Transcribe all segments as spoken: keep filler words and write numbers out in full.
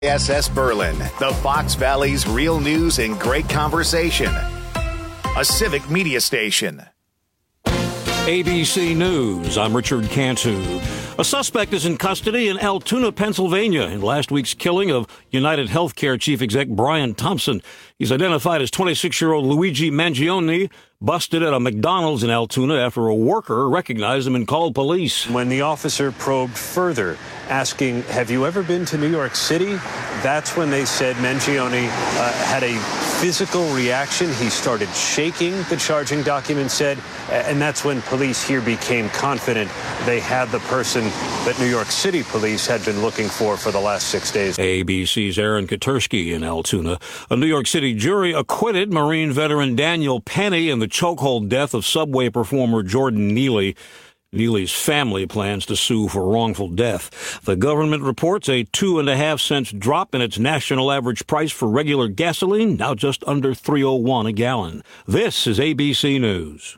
S S Berlin, the Fox Valley's real news and great conversation. A civic media station. A B C News, I'm Richard Cantu. A suspect is in custody in Altoona, Pennsylvania, in last week's killing of United Healthcare chief exec Brian Thompson. He's identified as twenty-six-year-old Luigi Mangione, busted at a McDonald's in Altoona after a worker recognized him and called police. When the officer probed further, asking, have you ever been to New York City? That's when they said Mangione uh, had a physical reaction. He started shaking, the charging document said, and that's when police here became confident they had the person that New York City police had been looking for for the last six days. A B C's Aaron Katersky in Altoona. A New York City jury acquitted Marine veteran Daniel Penny in the chokehold death of Subway performer Jordan Neely. Neely's family plans to sue for wrongful death. The government reports a two and a half cents drop in its national average price for regular gasoline, now just under three oh one a gallon. This is A B C News.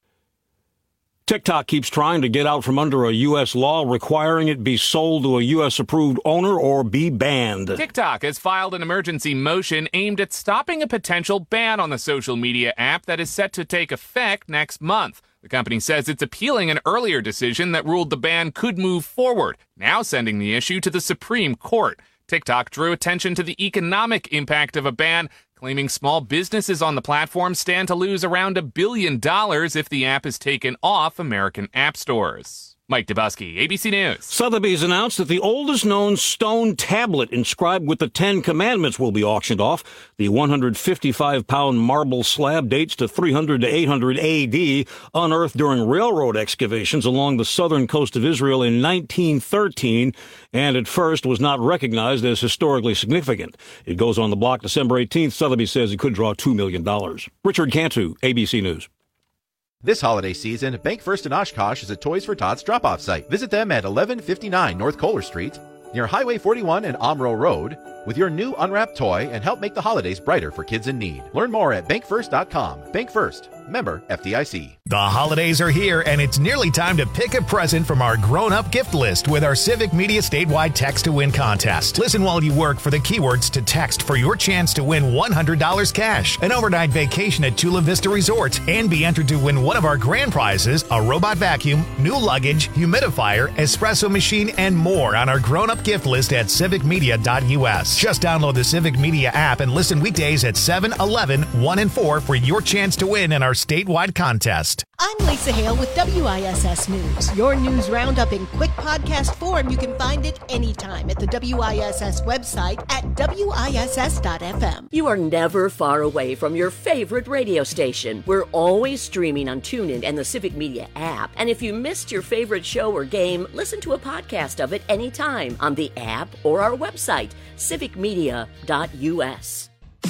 TikTok keeps trying to get out from under a U S law requiring it be sold to a U S-approved owner or be banned. TikTok has filed an emergency motion aimed at stopping a potential ban on the social media app that is set to take effect next month. The company says it's appealing an earlier decision that ruled the ban could move forward, now sending the issue to the Supreme Court. TikTok drew attention to the economic impact of a ban, claiming small businesses on the platform stand to lose around a billion dollars if the app is taken off American app stores. Mike Dubusky, A B C News. Sotheby's announced that the oldest known stone tablet inscribed with the Ten Commandments will be auctioned off. The one hundred fifty-five pound marble slab dates to three hundred to eight hundred A D, unearthed during railroad excavations along the southern coast of Israel in nineteen thirteen, and at first was not recognized as historically significant. It goes on the block December eighteenth. Sotheby's says it could draw two million dollars. Richard Cantu, A B C News. This holiday season, Bank First in Oshkosh is a Toys for Tots drop-off site. Visit them at eleven fifty-nine North Kohler Street, near Highway forty-one and Omro Road, with your new unwrapped toy and help make the holidays brighter for kids in need. Learn more at bank first dot com. Bank First. Member F D I C. The holidays are here, and it's nearly time to pick a present from our grown-up gift list with our Civic Media statewide Text to Win contest. Listen while you work for the keywords to text for your chance to win one hundred dollars cash, an overnight vacation at Chula Vista Resort, and be entered to win one of our grand prizes, a robot vacuum, new luggage, humidifier, espresso machine, and more on our grown-up gift list at civic media dot U S. Just download the Civic Media app and listen weekdays at seven, eleven, one, and four for your chance to win in our statewide contest. I'm Lisa Hale with W I S S News. Your news roundup in quick podcast form. You can find it anytime at the W I S S website at W I S S dot F M. You are never far away from your favorite radio station. We're always streaming on TuneIn and the Civic Media app. And if you missed your favorite show or game, listen to a podcast of it anytime on the app or our website, civic media dot U S.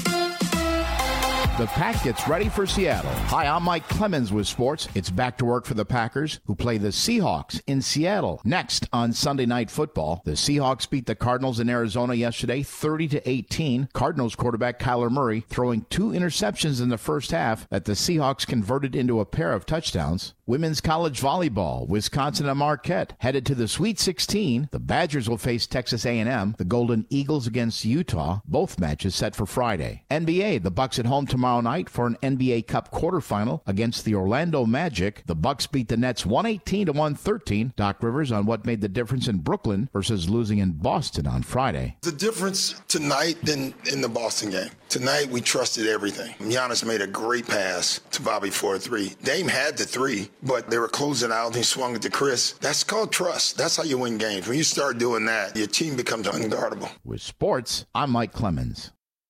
The Pack gets ready for Seattle. Hi, I'm Mike Clemens with sports. It's back to work for the Packers, who play the Seahawks in Seattle. Next on Sunday Night Football, the Seahawks beat the Cardinals in Arizona yesterday, thirty to eighteen. Cardinals quarterback Kyler Murray throwing two interceptions in the first half that the Seahawks converted into a pair of touchdowns. Women's college volleyball, Wisconsin and Marquette headed to the Sweet sixteen. The Badgers will face Texas A and M. The Golden Eagles against Utah. Both matches set for Friday. N B A, the Bucks at home tomorrow night for an N B A Cup quarterfinal against the Orlando Magic. The Bucks beat the Nets one eighteen to one thirteen. Doc Rivers on what made the difference in Brooklyn versus losing in Boston on Friday. The difference tonight than in the Boston game. Tonight we trusted everything. Giannis made a great pass to Bobby for a three. Dame had the three, but they were closing out and he swung it to Chris. That's called trust. That's how you win games. When you start doing that, your team becomes unguardable. With sports, I'm Mike Clemens.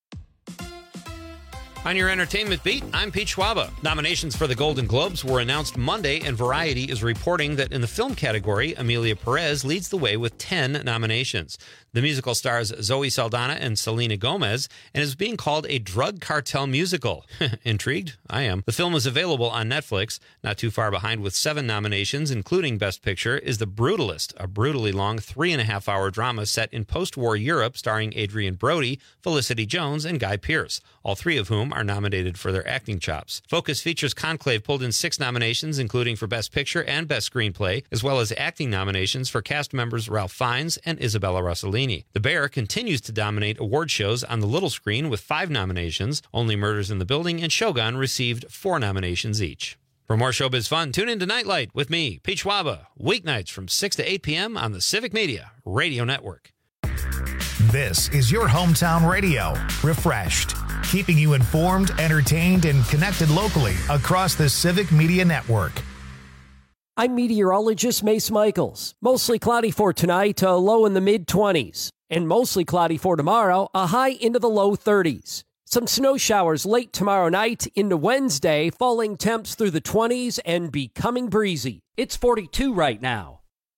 On your entertainment beat, I'm Pete Schwaba. Nominations for the Golden Globes were announced Monday, and Variety is reporting that in the film category, Emilia Perez leads the way with ten nominations. The musical stars Zoe Saldana and Selena Gomez and is being called a drug cartel musical. Intrigued? I am. The film is available on Netflix. Not too far behind with seven nominations, including Best Picture, is The Brutalist, a brutally long three and a half hour drama set in post-war Europe starring Adrian Brody, Felicity Jones, and Guy Pearce, all three of whom are nominated for their acting chops. Focus Features Conclave pulled in six nominations, including for Best Picture and Best Screenplay, as well as acting nominations for cast members Ralph Fiennes and Isabella Rossellini. The Bear continues to dominate award shows on the little screen with five nominations. Only Murders in the Building and Shogun received four nominations each. For more showbiz fun, tune in to Nightlight with me, Pete Schwaba, weeknights from six to eight p.m. on the Civic Media Radio Network. This is your hometown radio, Refreshed, keeping you informed, entertained, and connected locally across the Civic Media Network. I'm meteorologist Mace Michaels. Mostly cloudy for tonight, a low in the mid-twenties. And mostly cloudy for tomorrow, a high into the low thirties. Some snow showers late tomorrow night into Wednesday, falling temps through the twenties and becoming breezy. It's forty-two right now.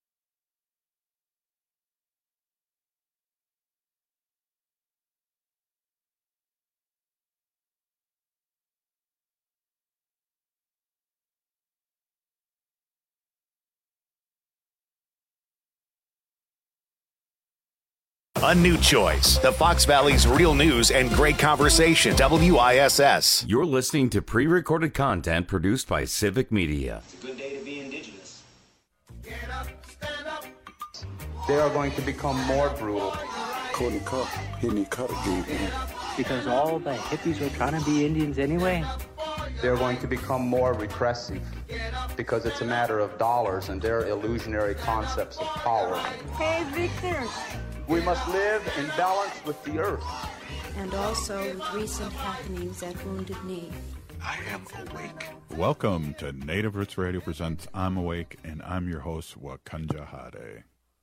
A new choice. The Fox Valley's real news and great conversation. W I S S. You're listening to pre-recorded content produced by Civic Media. It's a good day to be indigenous. Get up, stand up. They are going to become more brutal. Courtney Cup, Henry Cutter gave him. Because all the hippies were trying to be Indians anyway. They're going to become more repressive because it's a matter of dollars and their illusionary concepts of power. Hey, Victor. We must live in balance with the earth. And also with recent happenings at Wounded Knee. I am awake. Welcome to Native Roots Radio presents I'm Awake, and I'm your host, Wakanja Hade.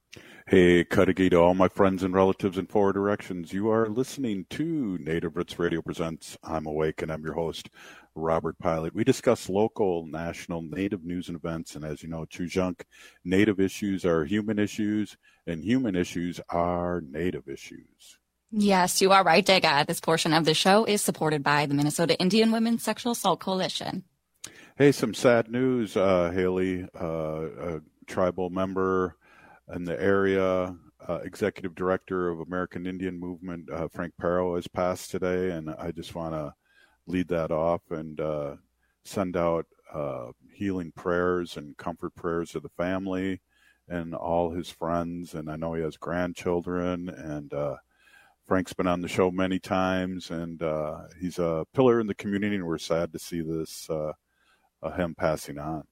Hey, Cudahy to all my friends and relatives in four directions. You are listening to Native Roots Radio presents I'm Awake, and I'm your host, Robert Pilot. We discuss local, national, Native news and events, and as you know, Chujunk, Native issues are human issues, and human issues are Native issues. Yes, you are right, Dega. This portion of the show is supported by the Minnesota Indian Women's Sexual Assault Coalition. Hey, some sad news, uh, Haley, uh, a tribal member in the area, uh, executive director of American Indian Movement, uh, Frank Parrow, has passed today, and I just want to lead that off and uh, send out uh, healing prayers and comfort prayers to the family and all his friends. And I know he has grandchildren, and uh, Frank's been on the show many times, and uh, he's a pillar in the community, and we're sad to see this, uh, uh, him passing on.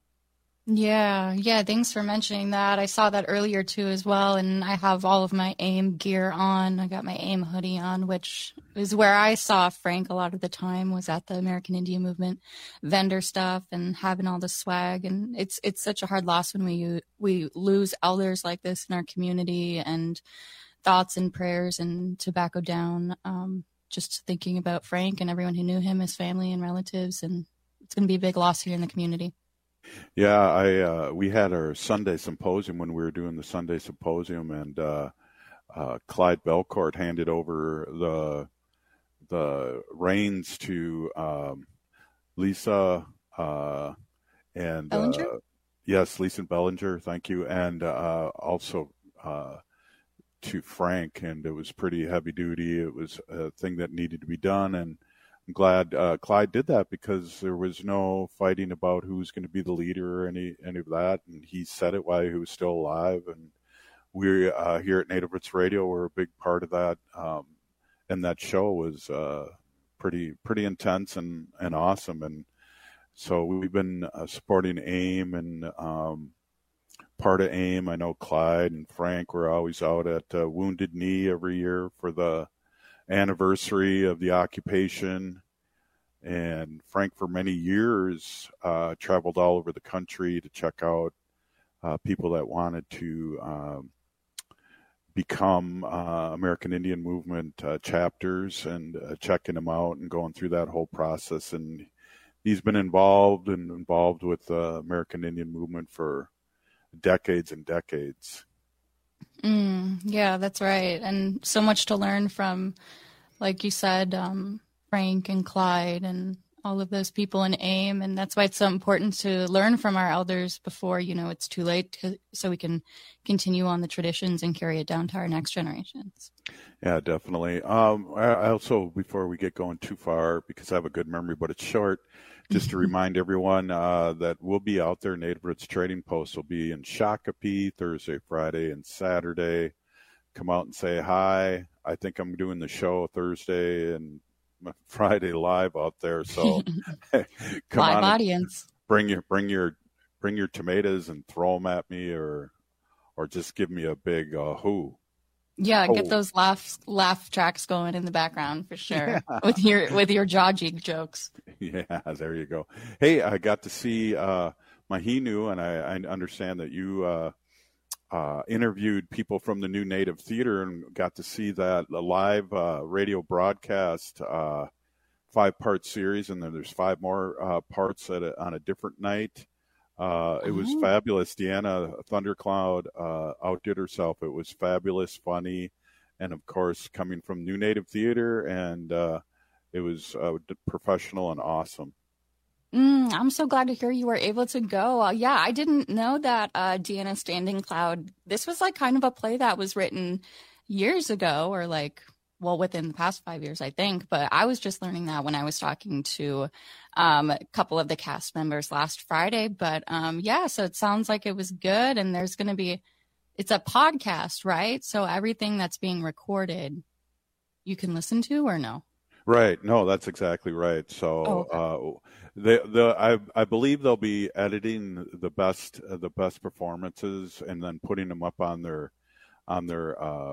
Yeah, yeah, thanks for mentioning that. I saw that earlier too as well, and I have all of my AIM gear on. I got my AIM hoodie on, which is where I saw Frank a lot of the time, was at the American Indian Movement vendor stuff and having all the swag. And it's it's such a hard loss when we we lose elders like this in our community, and thoughts and prayers and tobacco down. Um, just thinking about Frank and everyone who knew him, his family and relatives, and it's going to be a big loss here in the community. Yeah, I uh, we had our Sunday symposium when we were doing the Sunday symposium, and uh, uh, Clyde Belcourt handed over the the reins to um, Lisa uh, and Bellinger? Uh, yes, Lisa Bellinger, thank you, and uh, also uh, to Frank, and it was pretty heavy duty. It was a thing that needed to be done, and I'm glad uh, Clyde did that, because there was no fighting about who was going to be the leader or any any of that, and he said it while he was still alive. And we uh, here at Native Roots Radio were a big part of that, um, and that show was uh, pretty pretty intense and, and awesome. And so we've been uh, supporting AIM and um, part of AIM. I know Clyde and Frank were always out at uh, Wounded Knee every year for the anniversary of the occupation, and Frank for many years uh, traveled all over the country to check out uh, people that wanted to um, become uh, American Indian Movement uh, chapters, and uh, checking them out and going through that whole process. And he's been involved and involved with the uh, American Indian Movement for decades and decades. Mm, yeah, that's right. And so much to learn from, like you said, um, Frank and Clyde. And all of those people in AIM. And that's why it's so important to learn from our elders before, you know, it's too late to, so we can continue on the traditions and carry it down to our next generations. Yeah, definitely. Um, I I also, before we get going too far, because I have a good memory, but it's short, just to remind everyone uh, that we'll be out there. Native Roots Trading Post will be in Shakopee Thursday, Friday, and Saturday. Come out and say hi. I think I'm doing the show Thursday and Friday live out there. So come live on, audience. Bring your bring your bring your tomatoes and throw them at me, or or just give me a big uh, who. Yeah, oh. get those laugh laugh tracks going in the background for sure yeah. with your with your jaw jig jokes. Yeah, there you go. Hey, I got to see uh, Mahinu, and I, I understand that you uh, uh, interviewed people from the New Native Theater and got to see that a live uh, radio broadcast, uh, five-part series, and then there's five more uh, parts at a, on a different night. Uh, it was oh. fabulous. Deanna Thundercloud uh, outdid herself. It was fabulous, funny, and of course, coming from New Native Theater, and uh, it was uh, professional and awesome. Mm, I'm so glad to hear you were able to go. Uh, yeah, I didn't know that uh, Deanna Standing Cloud, this was like kind of a play that was written years ago, or like, well, within the past five years, I think. But I was just learning that when I was talking to um, a couple of the cast members last Friday. But um, yeah, so it sounds like it was good. And there's going to be, it's a podcast, right? So everything that's being recorded, you can listen to, or no? Right. No, that's exactly right. So, oh, okay. uh, the the I I believe they'll be editing the best uh, the best performances and then putting them up on their on their uh,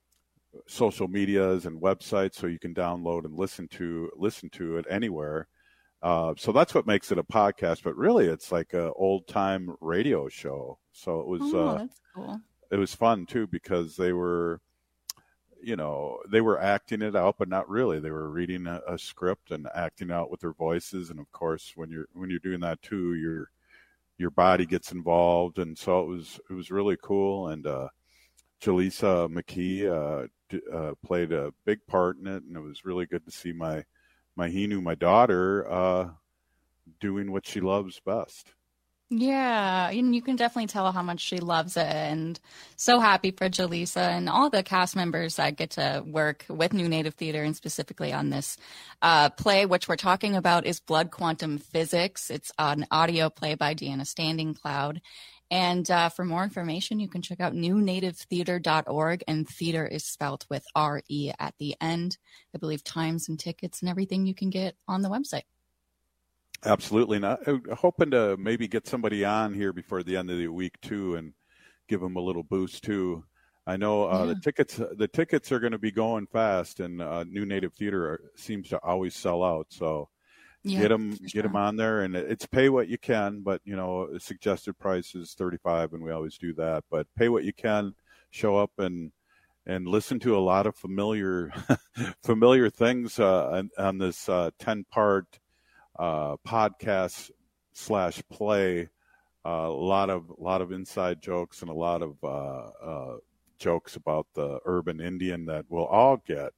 social medias and websites, so you can download and listen to listen to it anywhere. Uh, so that's what makes it a podcast. But really, it's like an old time radio show. So it was oh, uh, that's cool. It was fun too, because they were. You know, they were acting it out, but not really. They were reading a, a script and acting out with their voices. And of course, when you're when you're doing that too, your your body gets involved. And so it was it was really cool. And uh, Jaleesa McKee uh, d- uh, played a big part in it, and it was really good to see my my Hinu, my daughter, uh, doing what she loves best. Yeah, and you can definitely tell how much she loves it, and so happy for Jaleesa and all the cast members that get to work with New Native Theater, and specifically on this uh, play, which we're talking about is Blood Quantum Physics. It's an audio play by Deanna Standing Cloud. And uh, for more information, you can check out new native theater dot org, and theater is spelled with R E at the end. I believe times and tickets and everything you can get on the website. Absolutely. And I'm hoping to maybe get somebody on here before the end of the week too, and give them a little boost too. I know uh, Yeah. the tickets the tickets are going to be going fast, and uh, New Native Theater are, seems to always sell out. So Yeah, get them for get sure. them on there, and it's pay what you can. But you know, suggested price is thirty-five, and we always do that. But pay what you can, show up and and listen to a lot of familiar familiar things uh, on, on this uh, ten part. Uh, podcast slash play, uh, a lot of a lot of inside jokes and a lot of uh, uh, jokes about the urban Indian that we'll all get.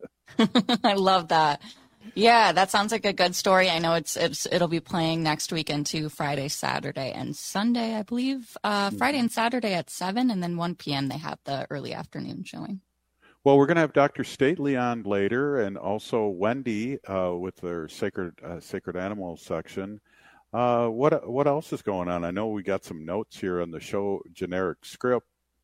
I love that. Yeah, that sounds like a good story. I know it's it's it'll be playing next weekend too, Friday, Saturday, and Sunday, I believe. Uh, Friday and Saturday at seven, and then one p.m. they have the early afternoon showing. Well, we're going to have Doctor Stately on later, and also Wendy uh, with their sacred uh, sacred animals section. Uh, what what else is going on? I know we got some notes here on the show generic script,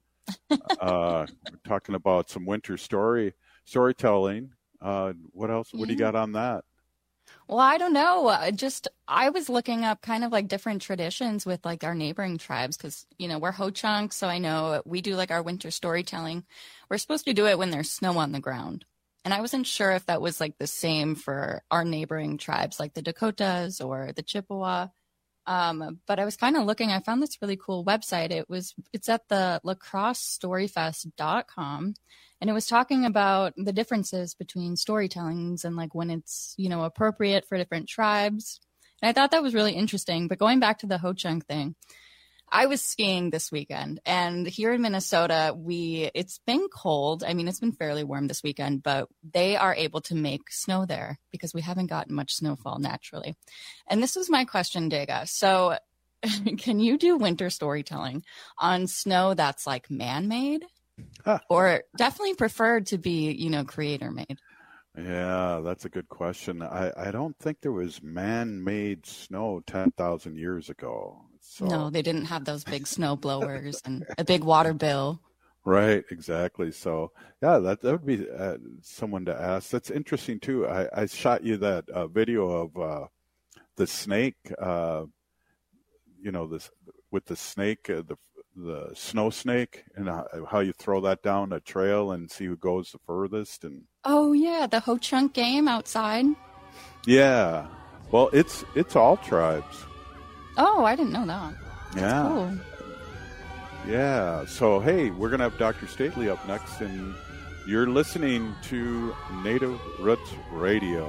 uh, talking about some winter story storytelling. Uh, what else? What do you Yeah. got on that? Well, I don't know. Uh, Just I was looking up kind of like different traditions with like our neighboring tribes, because you know we're Ho-Chunk, so I know we do like our winter storytelling. We're supposed to do it when there's snow on the ground, and I wasn't sure if that was like the same for our neighboring tribes, like the Dakotas or the Chippewa. Um, but I was kind of looking. I found this really cool website. It was it's at the lacrosse story fest dot com. And it was talking about the differences between storytellings and like when it's, you know, appropriate for different tribes. And I thought that was really interesting. But going back to the Ho-Chunk thing, I was skiing this weekend, and here in Minnesota, we it's been cold. I mean, it's been fairly warm this weekend, but they are able to make snow there because we haven't gotten much snowfall naturally. And this was my question, Dega. So can you do winter storytelling on snow that's like man-made? Huh. Or definitely preferred to be, you know, creator-made? Yeah, that's a good question. I, I don't think there was man-made snow ten thousand years ago. So. No, they didn't have those big snow blowers and a big water bill. Right, exactly. So, yeah, that, that would be uh, someone to ask. That's interesting, too. I, I shot you that uh, video of uh, the snake, uh, you know, this with the snake, uh, the the snow snake, and how, how you throw that down a trail and see who goes the furthest. And oh, yeah, the Ho Chunk game outside. Yeah. Well, it's it's all tribes. Oh, I didn't know that. That's yeah. Cool. Yeah. So, hey, we're going to have Doctor Stately up next, and you're listening to Native Roots Radio.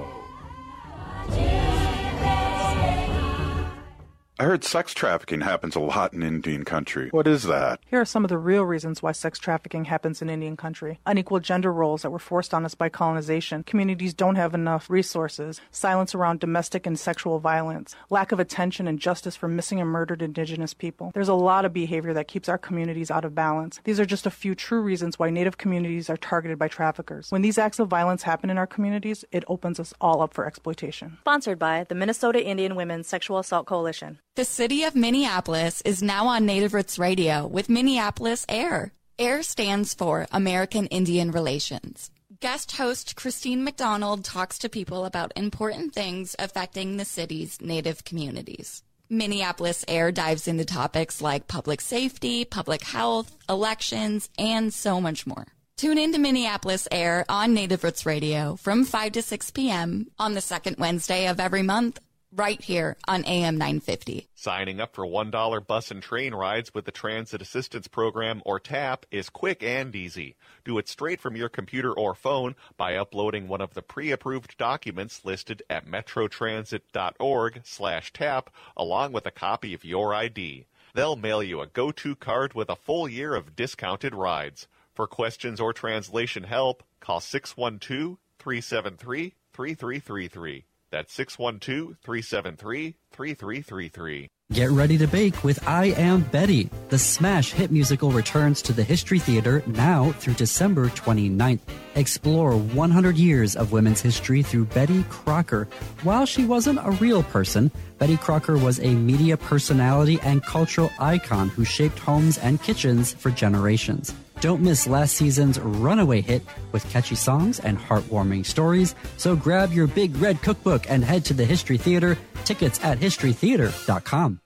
I heard sex trafficking happens a lot in Indian country. What is that? Here are some of the real reasons why sex trafficking happens in Indian country. Unequal gender roles that were forced on us by colonization. Communities don't have enough resources. Silence around domestic and sexual violence. Lack of attention and justice for missing and murdered Indigenous people. There's a lot of behavior that keeps our communities out of balance. These are just a few true reasons why Native communities are targeted by traffickers. When these acts of violence happen in our communities, it opens us all up for exploitation. Sponsored by the Minnesota Indian Women's Sexual Assault Coalition. The city of Minneapolis is now on Native Roots Radio with Minneapolis AIR. AIR stands for American Indian Relations. Guest host Christine McDonald talks to people about important things affecting the city's Native communities. Minneapolis AIR dives into topics like public safety, public health, elections, and so much more. Tune in to Minneapolis AIR on Native Roots Radio from five to six p.m. on the second Wednesday of every month, right here on A M nine fifty. Signing up for one dollar bus and train rides with the Transit Assistance Program, or TAP, is quick and easy. Do it straight from your computer or phone by uploading one of the pre-approved documents listed at metrotransit.org slash tap, along with a copy of your I D. They'll mail you a go-to card with a full year of discounted rides. For questions or translation help, call six one two, three seven three, three three three three. That's six one two, three seven three, three three three three. Get ready to bake with I Am Betty. The smash hit musical returns to the History Theater now through December twenty-ninth. Explore one hundred years of women's history through Betty Crocker. While she wasn't a real person, Betty Crocker was a media personality and cultural icon who shaped homes and kitchens for generations. Don't miss last season's runaway hit with catchy songs and heartwarming stories. So grab your big red cookbook and head to the History Theater. Tickets at history theater dot com.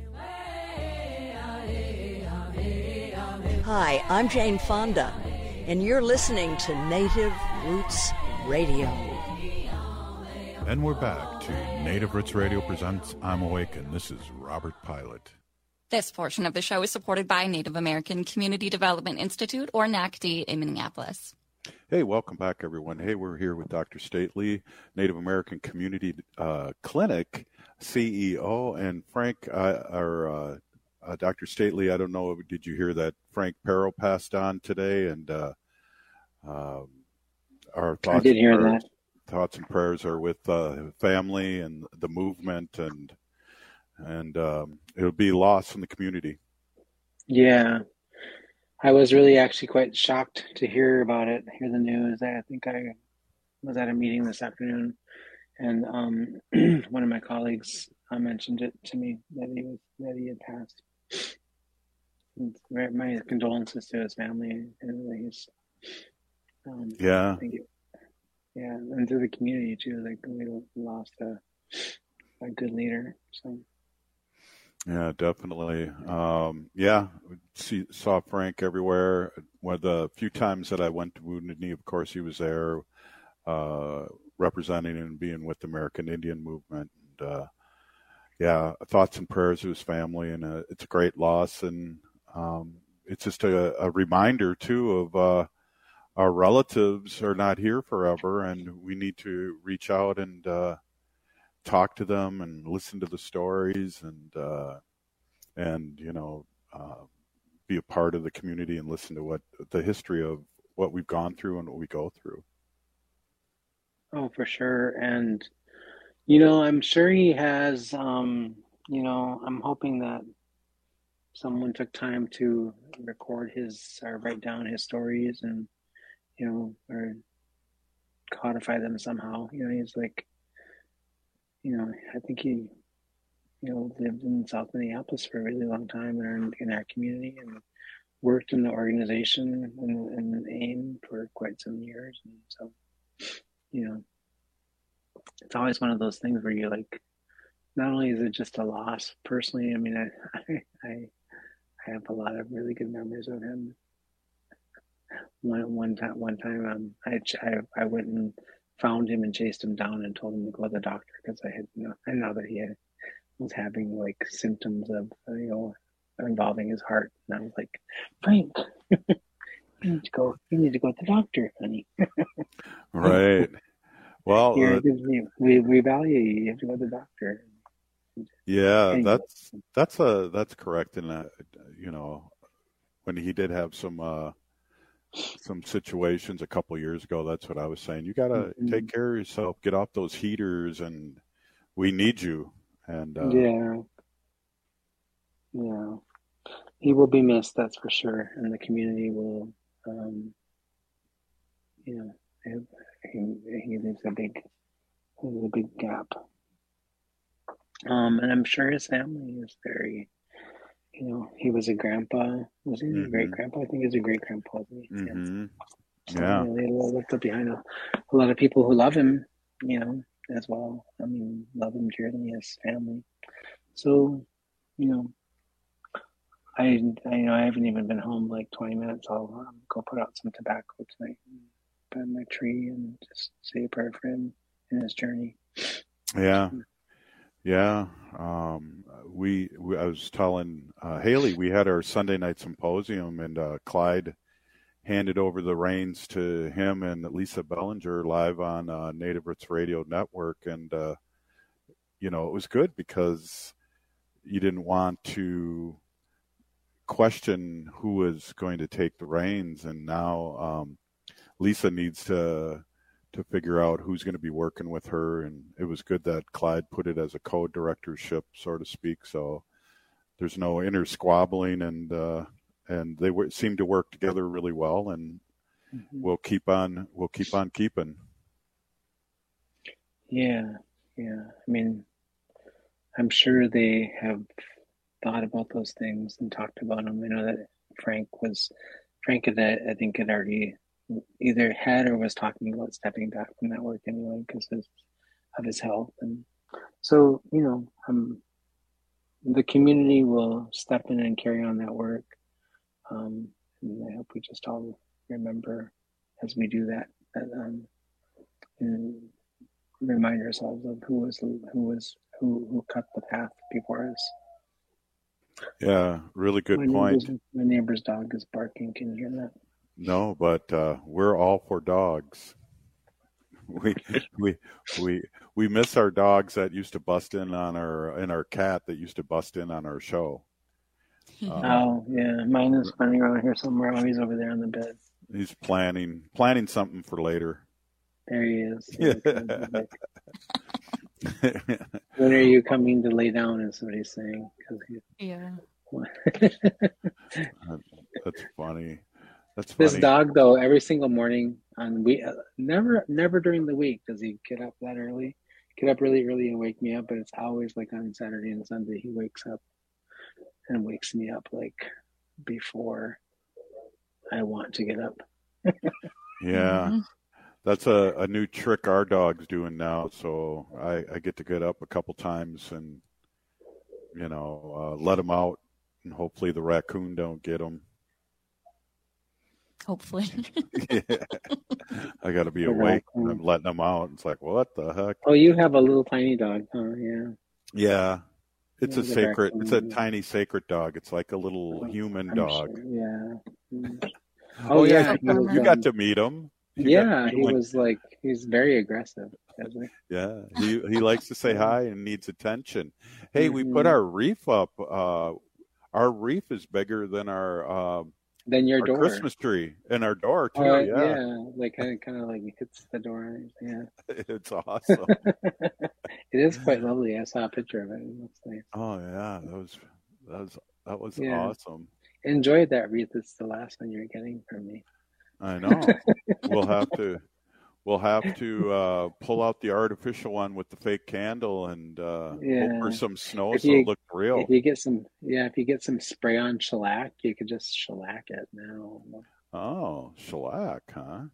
Hi, I'm Jane Fonda, and you're listening to Native Roots Radio. And we're back to Native Roots Radio presents I'm Awakened. This is Robert Pilot. This portion of the show is supported by Native American Community Development Institute, or N A C D, in Minneapolis. Hey, welcome back, everyone. Hey, we're here with Doctor Stately, Native American Community uh, Clinic C E O, and Frank, uh, or uh, uh, Doctor Stately. I don't know, did you hear that Frank Perro passed on today? And uh, uh, our thoughts, I did hear prayers, that. Thoughts and prayers are with uh, family and the movement, and and um, it'll be lost in the community. Yeah. I was really actually quite shocked to hear about it, hear the news. I think I was at a meeting this afternoon, and um, one of my colleagues uh, mentioned it to me that he was that he had passed. And my condolences to his family and he's. Um, yeah. I think it, yeah, and to the community too. Like we lost a a good leader. So. Yeah, definitely. Um, yeah, see, saw Frank everywhere. One of the few times that I went to Wounded Knee, of course, he was there uh, representing and being with the American Indian Movement. And, uh, yeah, thoughts and prayers to his family, and uh, it's a great loss. And um, it's just a, a reminder, too, of uh, our relatives are not here forever, and we need to reach out and uh, talk to them and listen to the stories, and uh, and you know, uh, be a part of the community and listen to what the history of what we've gone through and what we go through. Oh, for sure. And, you know, I'm sure he has, um, you know, I'm hoping that someone took time to record his, or write down his stories and, you know, or codify them somehow. You know, he's like, you know, I think he, you know, lived in South Minneapolis for a really long time in, in our community and worked in the organization and, and AIM for quite some years. And so, you know, it's always one of those things where you're like, not only is it just a loss personally, I mean, I, I, I I have a lot of really good memories of him. One one time, one time, um, I, I I went and found him and chased him down and told him to go to the doctor because I had, you know, I know that he had, was having like symptoms of, you know, involving his heart, and I was like, Frank, you need to go, you need to go to the doctor, honey. Right. Well, Here, uh, we we value you. You have to go to the doctor. yeah, Anyway. that's that's a that's correct. And uh, you know, when he did have some uh, some situations a couple years ago, that's what I was saying. You got to Mhm. take care of yourself. Get off those heaters, and we need you. And uh, Yeah. Yeah. He will be missed, that's for sure. And the community will, um, you know, he, he leaves a big, leaves a big gap. Um, and I'm sure his family is very, you know, he was a grandpa. Was he a Mhm. great grandpa? I think he was a great grandpa. Wasn't he? mhm. So, Yeah. you know, he left up behind a, a lot of people who love him, you know, as well. I mean, love him dearly, his family. So, you know, I, I you know I haven't even been home like twenty minutes. I'll um, go put out some tobacco tonight, and put in my tree, and just say a prayer for him in his journey. Yeah. Yeah. Um, we, we, I was telling uh, Haley, we had our Sunday night symposium, and uh, Clyde handed over the reins to him and Lisa Bellinger live on uh, Native Roots Radio Network. And, uh, you know, it was good because you didn't want to question who was going to take the reins. And now um, Lisa needs to to figure out who's going to be working with her. And it was good that Clyde put it as a co-directorship, so to speak. So there's no inner squabbling, and uh, and they w- seem to work together really well. And Mhm. we'll keep on we'll keep on keeping. Yeah, yeah. I mean, I'm sure they have thought about those things and talked about them. I know that Frank was, Frank had, I think, had already either had or was talking about stepping back from that work anyway because of, of his health. And so, you know, um, the community will step in and carry on that work. Um, and I hope we just all remember as we do that, that um, and remind ourselves of who was who was who who cut the path before us. Yeah, really good my point. Neighbor's, my neighbor's dog is barking. Can you hear that? No, but uh, we're all for dogs. We we we we miss our dogs that used to bust in on our and our cat that used to bust in on our show. Um, Oh yeah, mine is running around here somewhere. Oh, he's over there on the bed. he's planning planning something for later. There he is. Yeah. When are you coming to lay down? Is what he's saying. 'Cause he, Yeah. That's funny. That's This funny. dog, though, every single morning on we uh, never never during the week does he get up that early. Get up really early and wake me up, but it's always like on Saturday and Sunday he wakes up and wakes me up like before I want to get up. Yeah. Mm-hmm. That's a, a new trick our dog's doing now. So I, I get to get up a couple times and, you know, uh, let him out, and hopefully the raccoon don't get him. Hopefully. Yeah. I got to be The awake when raccoon. I'm letting them out. It's like, what the heck? Oh, you have a little tiny dog, huh? Yeah. Yeah. It's Yeah, a the sacred, it's a raccoon. tiny sacred dog. It's like a little human I'm dog. sure, yeah. Mm. Oh, yeah. he You, was, you got um, to meet him. You got yeah, to he meet him. was like he's very aggressive, isn't he? Yeah, he he likes to say hi and needs attention. Hey, we put Mhm. our reef up. Uh, our wreath is bigger than our uh, than your our door, Christmas tree, and our door too. uh, yeah. yeah, like kind of kind of like hits the door. Yeah, it's awesome. It is quite lovely. I saw a picture of it. It looks nice. Oh yeah, that was that was that was Yeah. awesome. Enjoyed that wreath. It's the last one you're getting from me. I know. we'll have to we'll have to uh, pull out the artificial one with the fake candle and uh, Yeah. hope for some snow If so you- it looks real. If you get some, yeah, if you get some spray on shellac, you could just shellac it now. Oh, shellac, huh?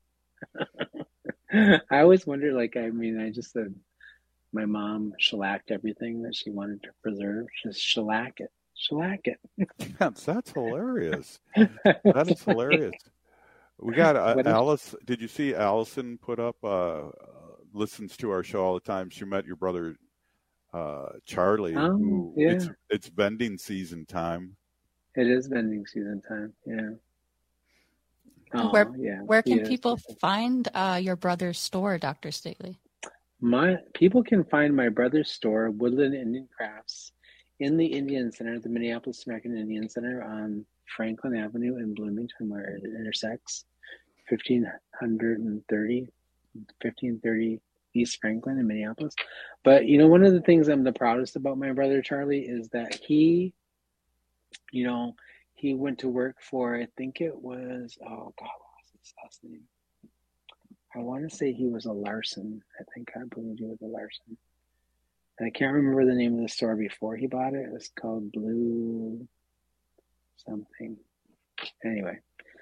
I always wonder, like, I mean, I just said my mom shellacked everything that she wanted to preserve. Just shellac it, shellac it. Yes, that's hilarious. That is hilarious. We got uh, What is- Alice. Did you see Allison put up? Uh, uh, listens to our show all the time. She met your brother uh, Charlie. Oh, who, yeah. It's it's vending season time. It is vending season time. Yeah. Oh, where yeah. where can He is. people find uh, your brother's store, Doctor Staley? My people can find my brother's store, Woodland Indian Crafts, in the Indian Center, the Minneapolis American Indian Center on Franklin Avenue in Bloomington, where it intersects fifteen thirty, fifteen thirty East Franklin in Minneapolis. But you know, one of the things I'm the proudest about my brother Charlie is that he, you know, he went to work for, I think it was, oh God, what was his last name? I want to say he was a Larson. I think I believe he was a Larson. And I can't remember the name of the store before he bought it. It was called Blue something. Anyway,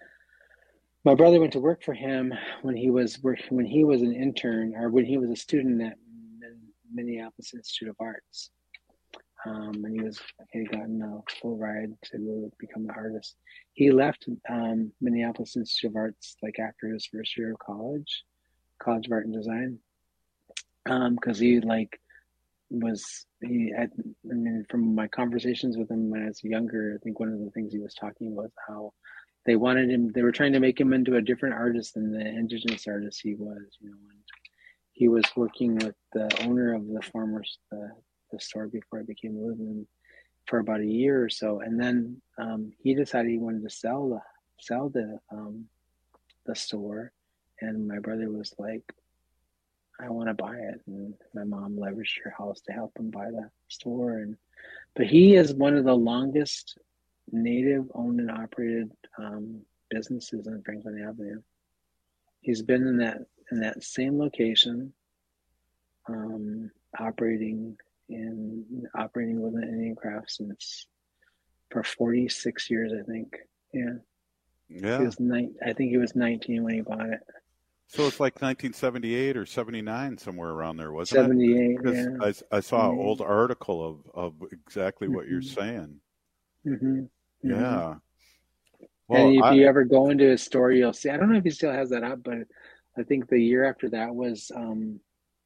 my brother went to work for him when he was work, when he was an intern, or when he was a student at Minneapolis Institute of Arts. Um, and he was he had gotten a full ride to go become an artist. He left um, Minneapolis Institute of Arts like after his first year of college, College of Art and Design, because um, he like was he. Had, I mean, from my conversations with him when I was younger, I think one of the things he was talking about was how they wanted him. They were trying to make him into a different artist than the indigenous artist he was. You know, and he was working with the owner of the former the. the store before it became Woodland for about a year or so, and then um, he decided he wanted to sell the sell the um, the store, and my brother was like, "I want to buy it," and my mom leveraged her house to help him buy the store. And but he is one of the longest Native owned and operated um, businesses on Franklin Avenue. He's been in that in that same location, um, operating. in operating with an Indian craft since for forty-six years, I think. Yeah. Yeah. He was ni- I think he was nineteen when he bought it. So it's like nineteen seventy-eight or seventy-nine, somewhere around there, wasn't seventy-eight, it? Because yeah. I, I saw an Mhm. old article of, of exactly what Mhm. you're saying. Mm-hmm. Yeah. Well, and if I, you ever go into his store, you'll see, I don't know if he still has that up, but I think the year after that was, um,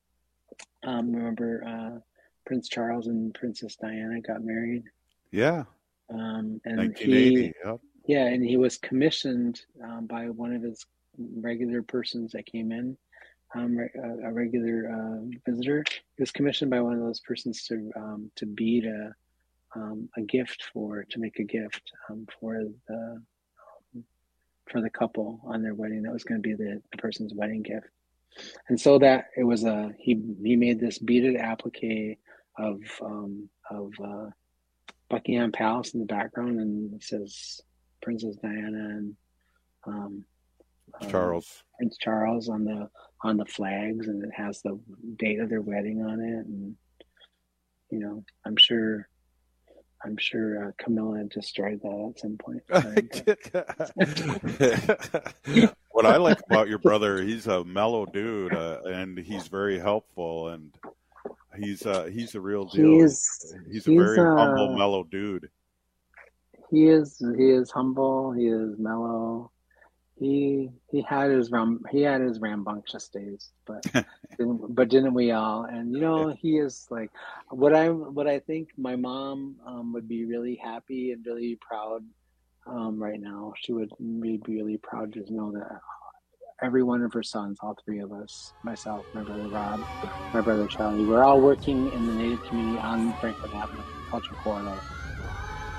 um, remember, uh, Prince Charles and Princess Diana got married. yeah. Um, and nineteen eighty. he, Yep. yeah, and he was commissioned um, by one of his regular persons that came in, um, a, a regular uh, visitor. He was commissioned by one of those persons to um, to bead a um, a gift for to make a gift um, for the um, for the couple on their wedding. That was going to be the, the person's wedding gift. And so that it was a he he made this beaded applique of um, of uh, Buckingham Palace in the background, and it says Princess Diana and um, Charles uh, Prince Charles on the on the flags, and it has the date of their wedding on it. And you know, I'm sure I'm sure uh, Camilla destroyed that at some point. What I like about your brother, he's a mellow dude, uh, and he's very helpful, and he's uh, he's a real deal. He's, he's a he's, very uh, humble, mellow dude. He is he is humble. He is mellow. He he had his ram he had his rambunctious days, but didn't, but didn't we all? And you know, he is like what I what I think my mom um, would be really happy and really proud um, right now. She would be really proud to know that every one of her sons, all three of us, myself, my brother Rob, my brother Charlie, we're all working in the Native community on Franklin Avenue, Culture Corridor.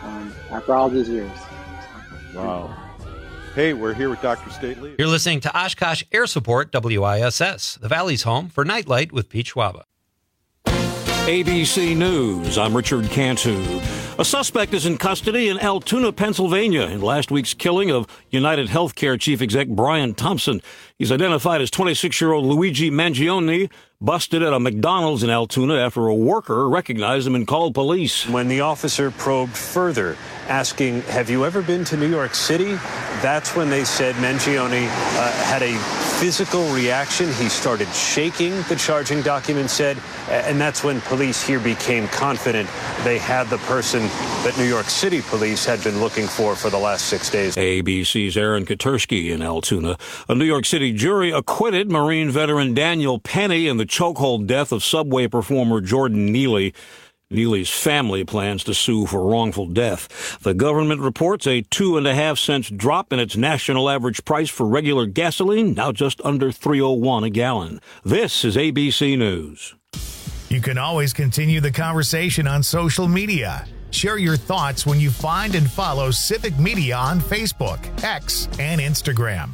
um, after all these years. Wow. Hey, we're here with Doctor Stately. You're listening to Oshkosh Air Support W I S S, the Valley's home for Nightlight with Pete Schwaba. A B C News, I'm Richard Cantu. A suspect is in custody in Altoona, Pennsylvania, in last week's killing of United Healthcare chief exec Brian Thompson. He's identified as twenty-six-year-old Luigi Mangione, busted at a McDonald's in Altoona after a worker recognized him and called police. When the officer probed further, asking, have you ever been to New York City? That's when they said Mangione uh, had a physical reaction. He started shaking, the charging document said, and that's when police here became confident they had the person that New York City police had been looking for for the last six days. A B C's Aaron Katursky in Altoona. A New York City jury acquitted Marine veteran Daniel Penny in the chokehold death of Subway performer Jordan Neely. Neely's family plans to sue for wrongful death. The government reports a two and a half cents drop in its national average price for regular gasoline, now just under three oh one a gallon. This is A B C News. You can always continue the conversation on social media. Share your thoughts when you find and follow Civic Media on Facebook, X, and Instagram.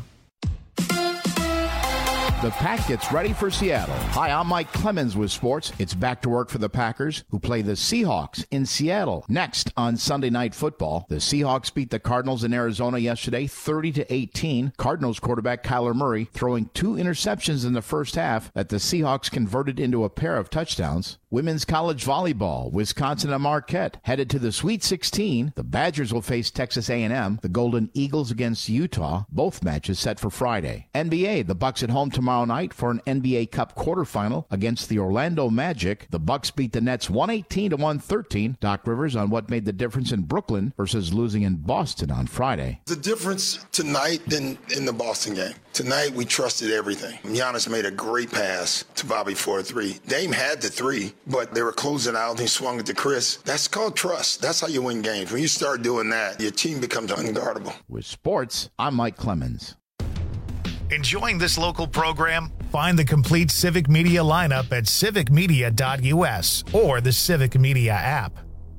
The Pack gets ready for Seattle. Hi, I'm Mike Clemens with sports. It's back to work for the Packers, who play the Seahawks in Seattle. Next on Sunday Night Football, the Seahawks beat the Cardinals in Arizona yesterday, thirty to eighteen. Cardinals quarterback Kyler Murray throwing two interceptions in the first half that the Seahawks converted into a pair of touchdowns. Women's college volleyball, Wisconsin and Marquette headed to the Sweet sixteen. The Badgers will face Texas A and M. The Golden Eagles against Utah. Both matches set for Friday. N B A, the Bucks at home tomorrow night for an N B A Cup quarterfinal against the Orlando Magic. The Bucks beat the Nets one eighteen to one thirteen. Doc Rivers on what made the difference in Brooklyn versus losing in Boston on Friday. The difference tonight than in the Boston game. Tonight we trusted everything. Giannis made a great pass to Bobby for a three. Dame had the three, but they were closing out and he swung it to Chris. That's called trust. That's how you win games. When you start doing that, your team becomes unguardable. With sports, I'm Mike Clemens. Enjoying this local program? Find the complete Civic Media lineup at civic media dot u s or the Civic Media app.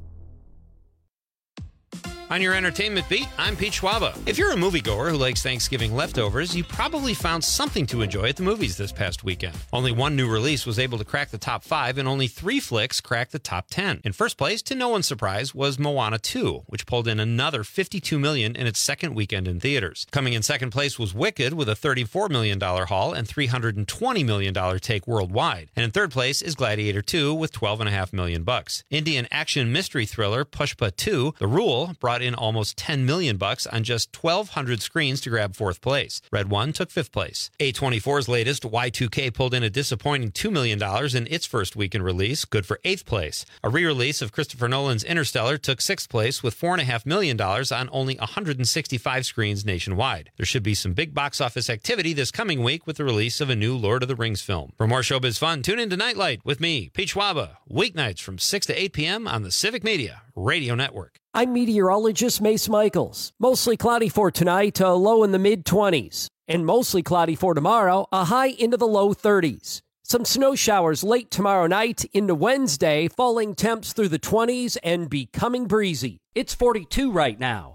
On your entertainment beat, I'm Pete Schwaba. If you're a moviegoer who likes Thanksgiving leftovers, you probably found something to enjoy at the movies this past weekend. Only one new release was able to crack the top five, and only three flicks cracked the top ten. In first place, to no one's surprise, was Moana two, which pulled in another fifty-two million dollars in its second weekend in theaters. Coming in second place was Wicked with a thirty-four million dollars haul and three hundred twenty million dollars take worldwide. And in third place is Gladiator two with twelve point five million dollars bucks. Indian action mystery thriller Pushpa two, The Rule, brought in almost ten million bucks on just twelve hundred screens to grab fourth place. Red One took fifth place. A twenty-four's latest Y two K pulled in a disappointing two million dollars in its first weekend release, good for eighth place. A re-release of Christopher Nolan's Interstellar took sixth place with four point five million dollars on only one hundred sixty-five screens nationwide. There should be some big box office activity this coming week with the release of a new Lord of the Rings film. For more showbiz fun, tune in to Nightlight with me, Pete Schwaba, weeknights from six to eight p.m. on the Civic Media Radio Network. I'm meteorologist Mace Michaels. Mostly cloudy for tonight, a low in the mid-twenties. And mostly cloudy for tomorrow, a high into the low thirties. Some snow showers late tomorrow night into Wednesday, falling temps through the twenties and becoming breezy. It's forty-two right now.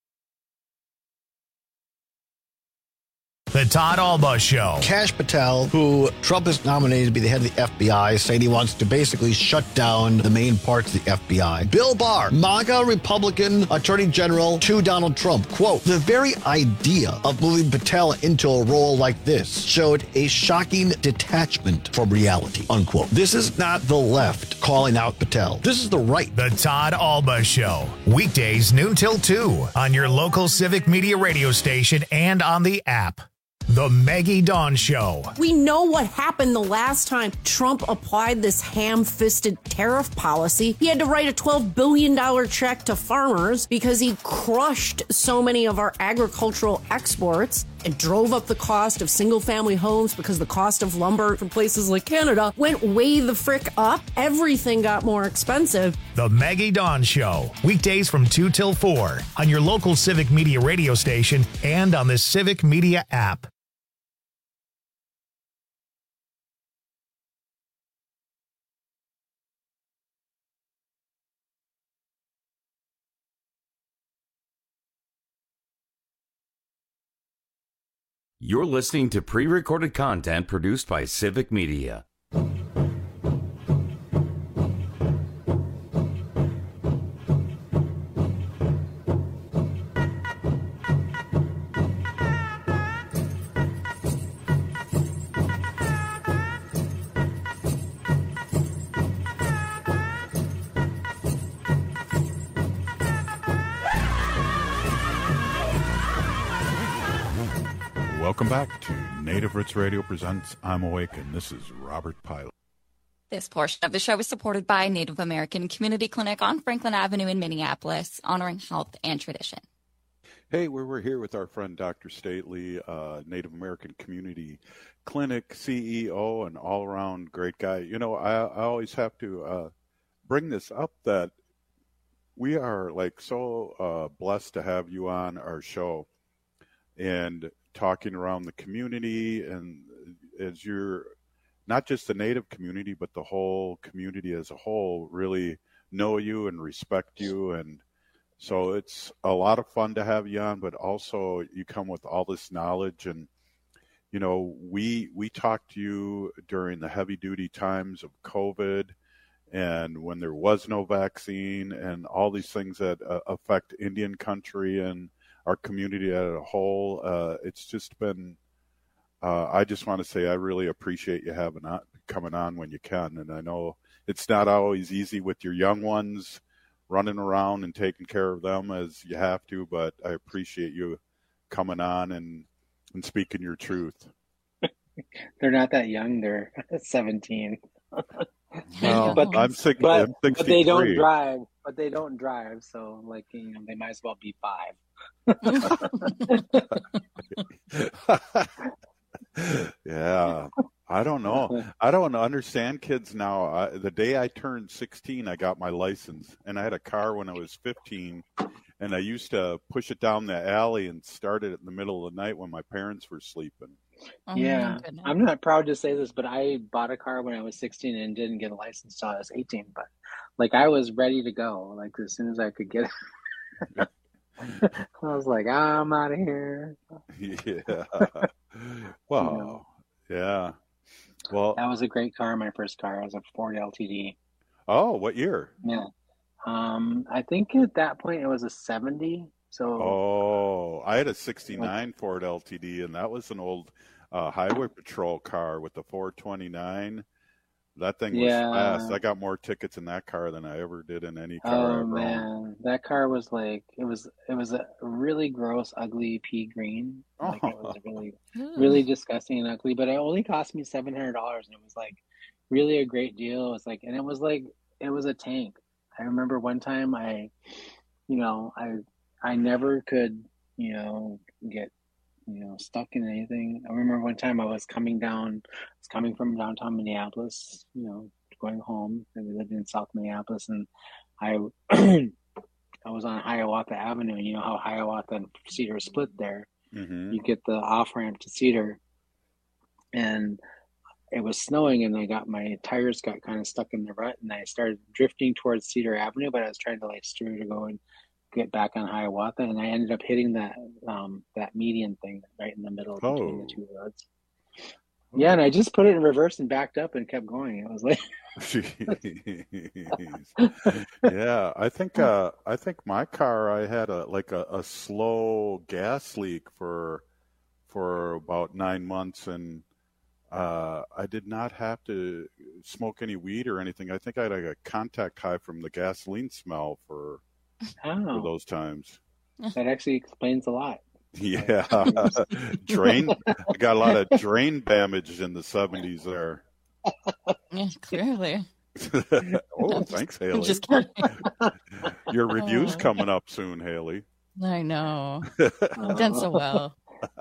The Todd Alba Show. Kash Patel, who Trump has nominated to be the head of the F B I, saying he wants to basically shut down the main parts of the F B I. Bill Barr, MAGA Republican Attorney General to Donald Trump. Quote, the very idea of moving Patel into a role like this showed a shocking detachment from reality, unquote. This is not the left calling out Patel. This is the right. The Todd Alba Show. Weekdays noon till two on your local Civic Media radio station and on the app. The Maggie Dawn Show. We know what happened the last time Trump applied this ham-fisted tariff policy. He had to write a twelve billion dollars check to farmers because he crushed so many of our agricultural exports and drove up the cost of single-family homes because the cost of lumber from places like Canada went way the frick up. Everything got more expensive. The Maggie Dawn Show. Weekdays from two till four on your local Civic Media radio station and on the Civic Media app. You're listening to pre-recorded content produced by Civic Media. Welcome back to Native Roots Radio presents I'm Awake, and this is Robert Pilot. This portion of the show is supported by Native American Community Clinic on Franklin Avenue in Minneapolis, honoring health and tradition. Hey, we're, we're here with our friend Doctor Stately, uh, Native American Community Clinic C E O and all-around great guy. You know, I, I always have to uh, bring this up that we are like so uh, blessed to have you on our show and talking around the community, and as you're not just the Native community, but the whole community as a whole really know you and respect you. And so it's a lot of fun to have you on, but also you come with all this knowledge. And, you know, we, we talked to you during the heavy duty times of COVID and when there was no vaccine and all these things that uh, affect Indian country and our community as a whole. Uh, it's just been, uh, I just want to say I really appreciate you having on, coming on when you can. And I know it's not always easy with your young ones running around and taking care of them as you have to, but I appreciate you coming on and, and speaking your truth. They're not that young. They're seventeen. Well, but, I'm, six, but, I'm sixty-three. But they don't drive. But they don't drive. So, like, you know, they might as well be five. Yeah, I don't know. I don't understand kids now. I, the day I turned sixteen, I got my license, and I had a car when I was fifteen, and I used to push it down the alley and start it in the middle of the night when my parents were sleeping. Oh, yeah, I'm not proud to say this, but I bought a car when I was sixteen and didn't get a license till I was eighteen. But like, I was ready to go, like as soon as I could get it. I was like, I'm out of here. Yeah. Wow. You know, yeah. Well, that was a great car. My first car. It was a Ford L T D. Oh, what year? Yeah. Um, I think at that point it was a seventy. So. Oh, I had a sixty-nine Ford L T D, and that was an old uh, highway patrol car with the four twenty-nine. That thing was yeah. fast. I got more tickets in that car than I ever did in any car Oh I ever man, owned. that car was like it was. It was a really gross, ugly pea green. Like it was really, really disgusting and ugly. But it only cost me seven hundred dollars, and it was like really a great deal. It was like, and it was like it was a tank. I remember one time I, you know, I I never could, you know, get. you know, stuck in anything. I remember one time I was coming down, I was coming from downtown Minneapolis, you know, going home, and we lived in South Minneapolis, and I I was on Hiawatha Avenue, and you know how Hiawatha and Cedar split there. Mm-hmm. You get the off-ramp to Cedar, and it was snowing, and I got my tires got kind of stuck in the rut, and I started drifting towards Cedar Avenue, but I was trying to like steer to go and get back on Hiawatha, and I ended up hitting that um that median thing right in the middle oh. between the two roads. Yeah, and I just put it in reverse and backed up and kept going. It was like yeah, I think uh I think my car I had a like a, a slow gas leak for for about nine months and uh I did not have to smoke any weed or anything. I think I had like a contact high from the gasoline smell for oh. for those times. That actually explains a lot. Yeah. Drain. I got a lot of drain damage in the seventies there. Yeah, clearly. Oh, thanks, Haley. I'm just kidding. Your review's coming up soon, Haley. I know. You've done so well.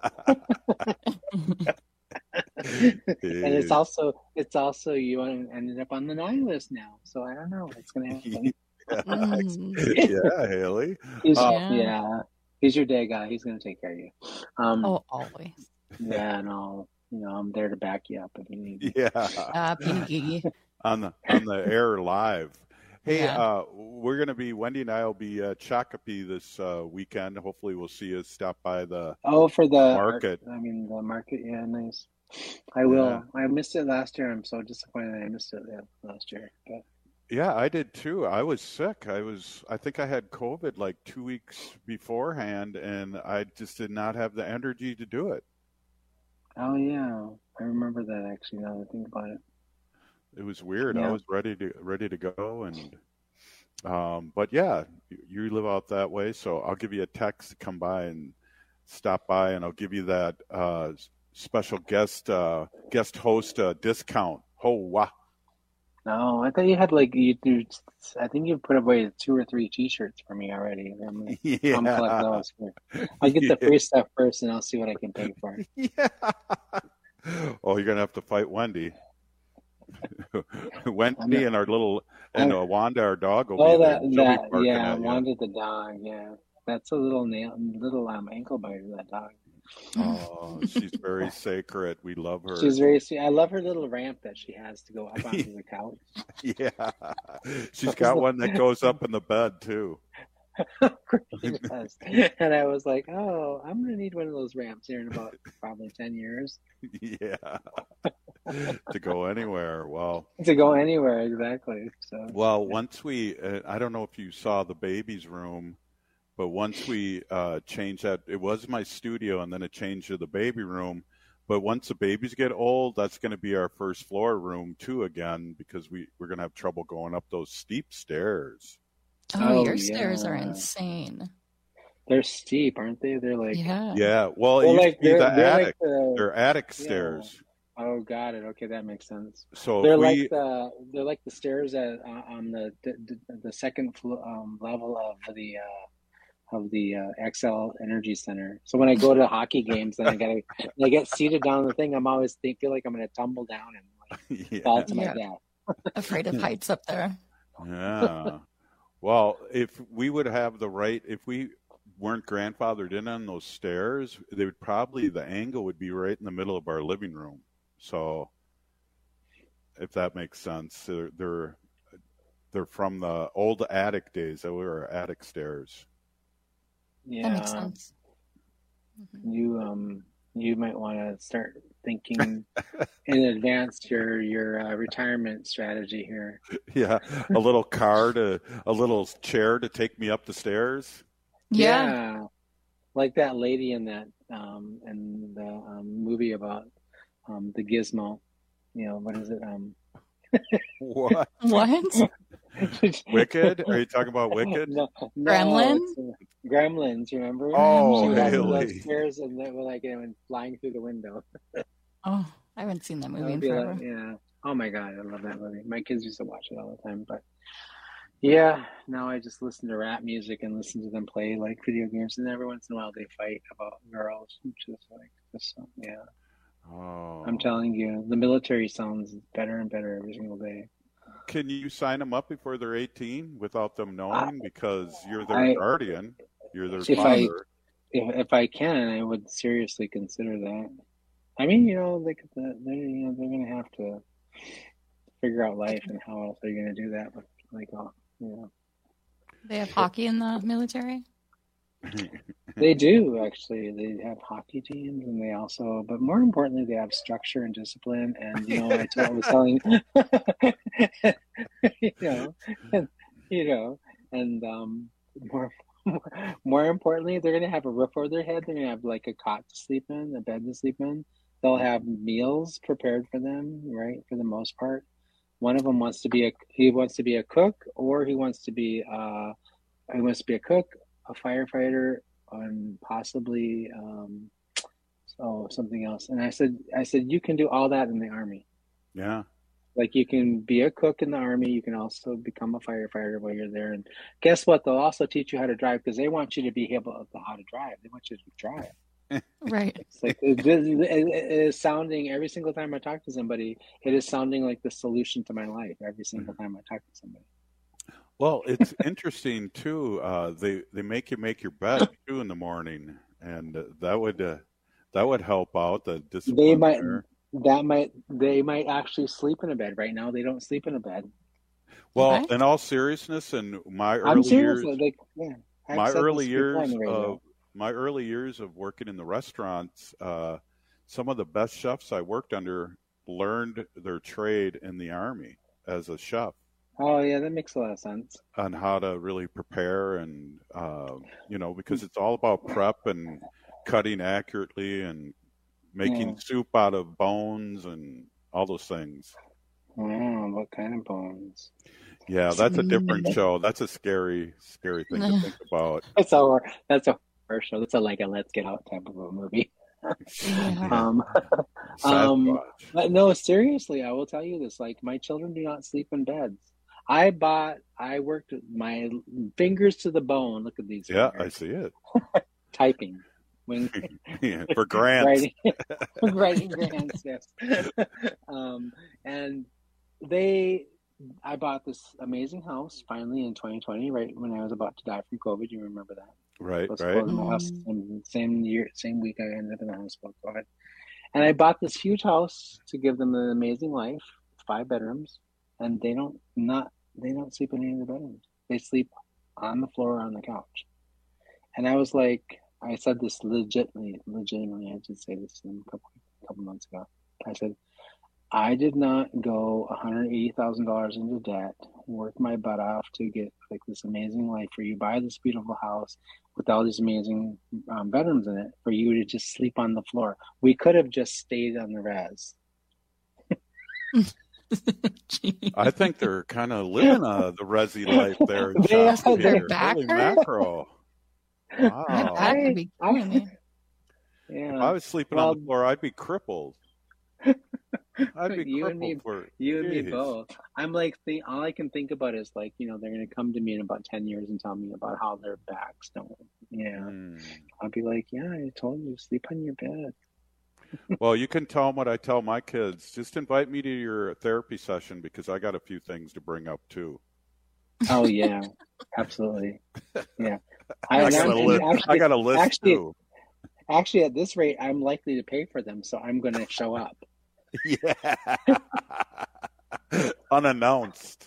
And it's also it's also you ended up on the nine list now, so I don't know what's gonna happen. Yeah, yeah, Haley. He's, uh, yeah. yeah, he's your day guy. He's gonna take care of you. Um, oh, always. Yeah, no, you know I'm there to back you up if you need. Yeah. Uh, Pinky. on the on the air live. Hey, Yeah. uh, we're going to be, Wendy and I will be at Shakopee this uh, weekend. Hopefully we'll see you stop by the Oh, for the market. I mean, the market. Yeah, nice. I will. I missed it last year. I'm so disappointed I missed it yeah, last year. But Yeah, I did too. I was sick. I was, I think I had COVID like two weeks beforehand, and I just did not have the energy to do it. oh yeah, I remember that actually. Now that I think about it. It was weird. I Yeah. was ready to ready to go, and um, but yeah, you, you live out that way, so I'll give you a text to come by and stop by, and I'll give you that uh, special guest uh, guest host uh, discount. Oh wow! No, I thought you had like you. you I think you put away two or three T-shirts for me already. I'm gonna, Yeah. I'm gonna collect those. For, I'll get the free stuff first, and I'll see what I can pay for. Yeah. Oh, you're gonna have to fight Wendy. Wendy and our little and uh, Wanda, our dog, will Oh, be there. that She'll be that barking yeah, at you. Wanda the dog. Yeah, that's a little nail, little um ankle biter. That dog. Oh, she's very sacred. We love her. She's very sweet. I love her little ramp that she has to go up onto the couch. Yeah, she's got one that goes up in the bed too. She does. And I was like, oh, I'm gonna need one of those ramps here in about probably ten years Yeah, to go anywhere. Well, to go anywhere. Exactly. So well, once we, uh, I don't know if you saw the baby's room, but once we uh, changed that, it was my studio, and then it changed to the baby room. But once the babies get old, that's going to be our first floor room too again, because we we're going to have trouble going up those steep stairs. Oh, Oh, your stairs are yeah. insane. they're steep, aren't they? They're like Yeah. Yeah, well, it Well, used like, to be they're- the they're like attic. the- They're attic yeah. stairs. Oh, got it. Okay, that makes sense. So if they're we, like the they're like the stairs at uh, on the the, the second flo- um, level of the uh, of the uh, X L Energy Center. So when I go to hockey games and I gotta I get seated down the thing, I'm always think, feel like I'm gonna tumble down and like, yeah. fall to my Yeah. death. Afraid of heights up there. Yeah. Well, if we would have the right, if we weren't grandfathered in on those stairs, they would probably, the angle would be right in the middle of our living room. So, if that makes sense, they're they're, they're from the old attic days. That were our attic stairs. Yeah, That makes sense. you um you might want to start thinking in advance your your uh, retirement strategy here. Yeah, a little car to, a little chair to take me up the stairs. Yeah. Like that lady in that um in the um, movie about um the Gizmo. You know, what is it? Um What? What? Wicked? Are you talking about Wicked? No, no, Gremlin? it's, uh, Gremlins, remember? Oh, she had really? those stairs and they were like, you know, flying through the window. Oh, I haven't seen that That movie would in be forever. like, yeah. Oh my God, I love that movie. My kids used to watch it all the time, but yeah, now I just listen to rap music and listen to them play like video games, and every once in a while they fight about girls, which is like, this, yeah. Oh. I'm telling you, the military sounds better and better every single day. Can you sign them up before they're eighteen without them knowing? Because you're their I- guardian, you're their If I father. if if I can, I would seriously consider that. I mean, you know, like the, they're you know they're gonna have to figure out life and how else they're gonna do that. But like, oh, you know, They have hockey in the military? they do actually. They have hockey teams, and they also, but more importantly, they have structure and discipline. And you know, I, told, I was telling, you know, and, you know, and um, more, more, more importantly, they're gonna have a roof over their head. They're gonna have like a cot to sleep in, a bed to sleep in. They'll have meals prepared for them, right? For the most part, one of them wants to be a he wants to be a cook, or he wants to be uh, he wants to be a cook, a firefighter, and possibly um, oh something else. And I said, I said you can do all that in the Army. Yeah. Like you can be a cook in the Army. You can also become a firefighter while you're there. And guess what? They'll also teach you how to drive because they want you to be able to how to drive. They want you to drive. Right. It's like it, it, it is sounding every single time I talk to somebody. It is sounding like the solution to my life every single time I talk to somebody. Well, it's interesting too. Uh, they they make you make your bed too in the morning, and uh, that would uh, that would help out the discipline. They might there. that might they might actually sleep in a bed. Right now, they don't sleep in a bed. Well, Okay. in all seriousness, in my I'm early serious. years, Like, yeah, I've my said this early before on years the radio. of my early years of working in the restaurants, uh, some of the best chefs I worked under learned their trade in the Army as a chef Oh, yeah, that makes a lot of sense. on how to really prepare and uh, you know, because it's all about prep and cutting accurately and making Yeah. soup out of bones and all those things. Wow, what kind of bones? Yeah, that's a different show. That's a scary, scary thing to think about. That's a that's a horror show. That's a like a Let's Get Out type of a movie. um, um, but no, seriously, I will tell you this: like, my children do not sleep in beds. I bought, I worked with my fingers to the bone. Look at these. Yeah, fingers. I see it. Typing. When, Yeah, for grants. writing, writing grants, yes. um, and they, I bought this amazing house finally in twenty twenty, right when I was about to die from COVID. You remember that? Right, I was right. closed in the house, and same year, same week I ended up in the hospital. Go ahead. And I bought this huge house to give them an amazing life, five bedrooms, and they don't not they don't sleep in any of the bedrooms. They sleep on the floor or on the couch. And I was like, I said this legitimately, legitimately. I did say this a couple couple months ago. I said, I did not go one hundred eighty thousand dollars into debt, work my butt off to get like this amazing life for you, buy this beautiful house with all these amazing um, bedrooms in it, for you to just sleep on the floor. We could have just stayed on the res. I think they're kind of living uh, the resi life there. In They are- Shasta they're here. Holy mackerel. Wow. That could be killing me. Yeah. If I was sleeping Well, on the floor, I'd be crippled. I'd be you crippled and me, for you and me days. both. I'm like, the all I can think about is like, you know, they're gonna come to me in about ten years and tell me about how their backs don't. Yeah, Hmm. I'll be like, yeah, I told you, sleep on your bed. Well, you can tell them what I tell my kids. Just invite me to your therapy session because I got a few things to bring up too. Oh yeah, absolutely. Yeah, I got a and list. I got a list actually, too. Actually, at this rate, I'm likely to pay for them, so I'm going to show up. Yeah. Unannounced.